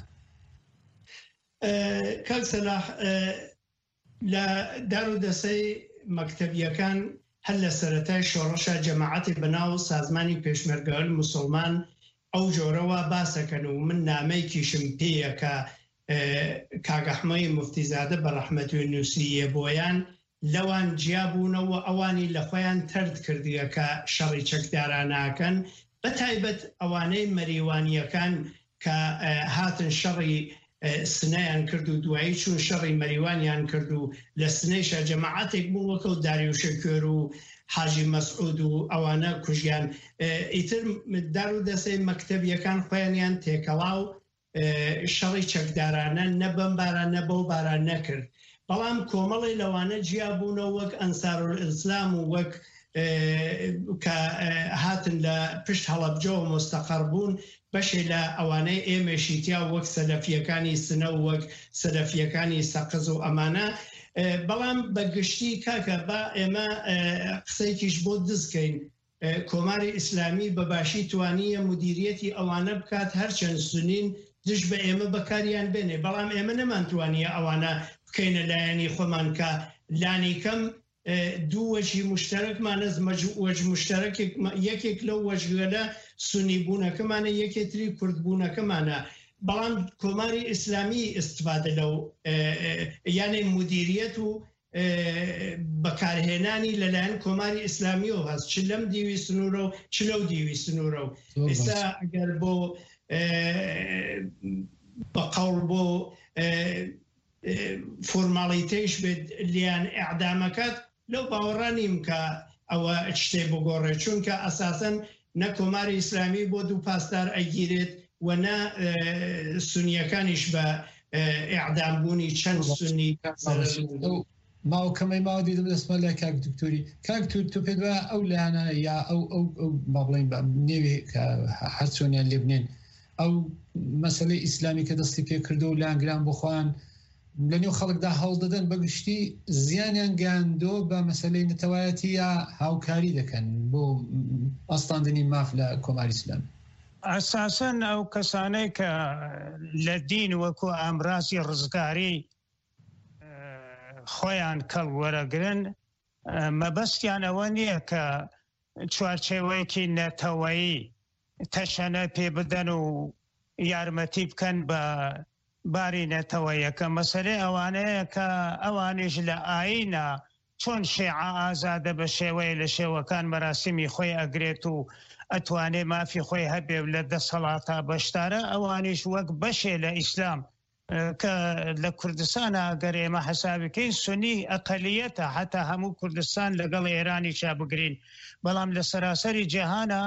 کاک سەلاح لە دار و دەسەی مەکتەبیەکان هەر لە سەرەتای شۆڕەشە جەماعەتی بەناو سازمانی پێشمەرگەوەر موسڵمان ئەو جۆرەوە باسەکەن و من نامەیەکیشم پێیە کە کاگ ئەحمەدی موفتیزادە بە ڕەحمەتی نووسیە بۆیان لەوان جیابوونەوە ئەوانی لە خۆیان ترد کردیە کە شەڕی چەکداراناکەن بە تایبەت ئەوانەی مەریوانیەکان کە هاتن شەڕی سنەیان کرد و دوایی چون شەڕی مەریوانیان کرد و لە سنەیشە جەماعەتێک بوو وەکە و داریوشە کوێر و حاجی مەسعود و ئەوانە کوژیان ئیتر دار و دەسەی مەکتەبیەکان خۆیانیان تێکەڵاو شەڕی چەکدارانە نە بەم باران نە بەو باران نەکرد بەڵام کۆمەڵی لەوانە جیابوونە وەک ئەنسارولئیسلام و وەک کە هاتن لە پشت هەڵەبجەوە مستەقەر بوون بەشێ لە ئەوانەی ئێمەشیتیا وەک سەلەفیەکانی سنە و وەک سەلەفیەکانی سەقز و ئەمانە بەڵام بەگشتی کاکە بە ئێمە قسەیکیش بۆ دزکەین کۆماری ئیسلامی بەباشی توانیە مدیریەتی ئەوانە بکات هەرچەند سنین دش بە ئێمە بەکاریان بێنێ بەڵام ئێمە نەمانتوانیە ئەوانە بکەینە لایەنی خۆمان کە لانی کەم دوو وەجهی مشتەرەکمانە وەج مشتەرەکێک یەکێک لەو وەجگەلە سنی بوونەکەمانە یەکێتری کورد بوونەکەمانە بەڵام کۆماری ئیسلامی استفادە لەو یانەی مدیریەت و بەکارهێنانی لەلایەن کۆماری ئیسلامیەوە هەست چ لەم دیوی سنوورە و چ لەو دیوی سنوورە و ئێستا ئەگەر بۆ بەقەوڵ بۆ فۆرماڵیتەیش بێت لیان ئەعدامەکەت لەو باوەڕانیم کە ئەوە شتێ بگۆڕێت چونکە ئەساسەن نە کۆماری ئیسلامی بۆ دوو پاسدار ئەگیرێت و نە سونیەکانیش بە ئەعدامبوونی چەند سونی ماوەکەمەی ماوە دیدم دەستمە لە کاک دکتۆری کاک تۆ پێت وایە ئەو لایەنە یا ئەو بەڵێن نێوێ کە هەر چۆنیان لێ بنێن ئەو مەسەلەی ئیسلامی کە دەستی پێ کردو و لاانگران بخۆیان لە نێو خەڵکدا هەڵ دەدەن بەگشتی زیانیان گاندۆ بە مەسەلەی نەتەوایەتی یا هاوکاری دەکەن بۆ ئەستاندنی ماف لە کۆماری ئیسلام ئەساسەن ئەو کەسانەی کە لە دین وەکو ئامڕاستی ڕزگاری خۆیان کەڵ وەرەگرن مەبەستیان ئەوە نییە کە چوارچێوەیەکی نەتەوەیی تەشەنە پێ بدەن و یارمەتی بکەن بە باری نەتەوەیەکە مەسەلەی ئەوانەیە کە ئەوانیش لە ئاینە چۆن شێعە ئازادە بە شێوەیە لە شێوەکان مەراسمی خۆی ئەگرێت و ئەتوانێ مافی خۆی هەبێ لە دەسەڵاتە بەشدارە ئەوانیش وەک بەشێ لە ئیسلام کە لە کوردستانە ئەگەر ئێمە حەسابەکەین سونی ئەقەلیەتە حتا هەموو کوردستان لەگەڵ ئێرانی چا بگرین بەڵام لە سەراسەری جیهانە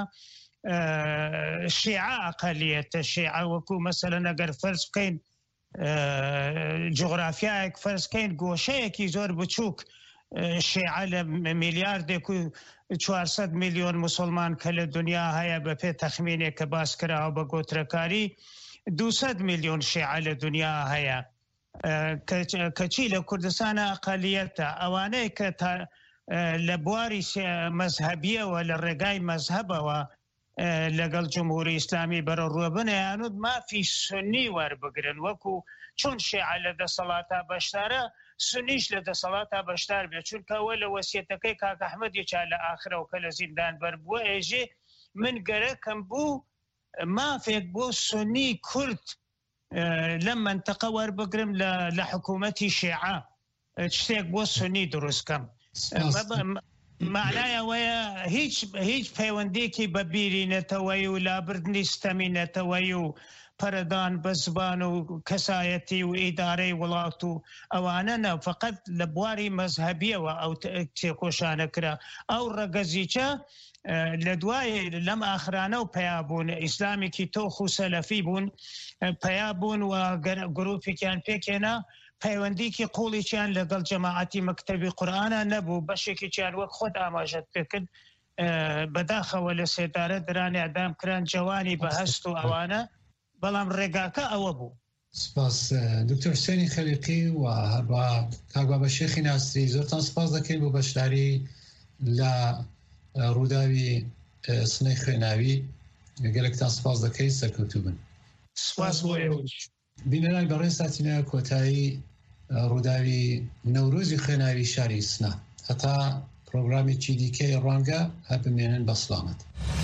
شیعە ئەقەلیەتە شیعە وەکو مەسەلەن ئەگەر فەرز بکەین جغرافیایەک فەرزکەین گۆشەیەکی زۆر بچووک شیعە لە میلیاردێک و 400 میلیۆن مسلمان کە لە دنیا هەیە بە پێ تەخمینێک کە باس کراوە بە گۆترەکاری 200 میلیۆن شیعە لە دنیا هەیە کەچی لە کوردستانە ئەقەلیەتە ئەوانەیە کە لە بواری مەزهەبیەوە لە ڕێگای مەزهەبەوە لەگەڵ جمهوری ئیسلامی بەرە ڕوەبنیانوت مافی سنی وەربگرن وەکو چۆن شیعە لە دەسەڵاتە بەشدارە سنیش لە دەسەڵاتە بەشدار بێت چونکەوە لە وەسیەتەکەی کاک ئەحمەدیچا لە ئاخرەوە کە لە زیندان بەربووە ئێژێ من گەرەکەم بوو مافێک بۆ سنی کورد لەم منتەقە وەربگرم لە حکوومەتی شیعە شتێک بۆ سنی دروستکەم معنایەوەیە هیچ پەیوەندێکی بە بیرینەتەوەی و لابردنی ستەمینەتەوەی و پەرەدان بە زبان و کەسایەتی و ئیدارەی وڵات و ئەوانە نە فقط لە بواری مەزهەبیەوە ئەو تێکۆشانە کرا ئەو ڕەگەزیچە لە دوای لەم ئاخرانە و پەیابوون ئیسلامێکی تۆخ و سەلەفی بوون پەیابوون و گروپێکیان پێکێنا پەیوەندیکی قوڵێکیان لەگەڵ جەماعەتی مەکتەبی قورئانە نەبوو بەشێکیان وەک خۆت ئاماژەت پێکرد بەداخەوە لە سێدارە درانی ئەدام کران جوانی بەهەست و ئەوانە بەڵام ڕێگاکە ئەوە بوو. سپاس دکتۆر حسێنی خەلیقی و هەروە کاگوا بە شێخی ناسری زۆرتان سپاس دەکەین بۆ بەشداری لە ڕووداوی سنەی خوێناوی گەلێکتان سپاس دەکەین سەرکەوتوو بن. سپاس بۆ ئێوەش. بینەران بەڕێز ساتینە کۆتایی ڕووداوی نەورۆزی خوێناوی شاری سنە هەتا پرۆگرامێکی دیکەی ڕوانگە هەر بمێنن بە سڵامەت.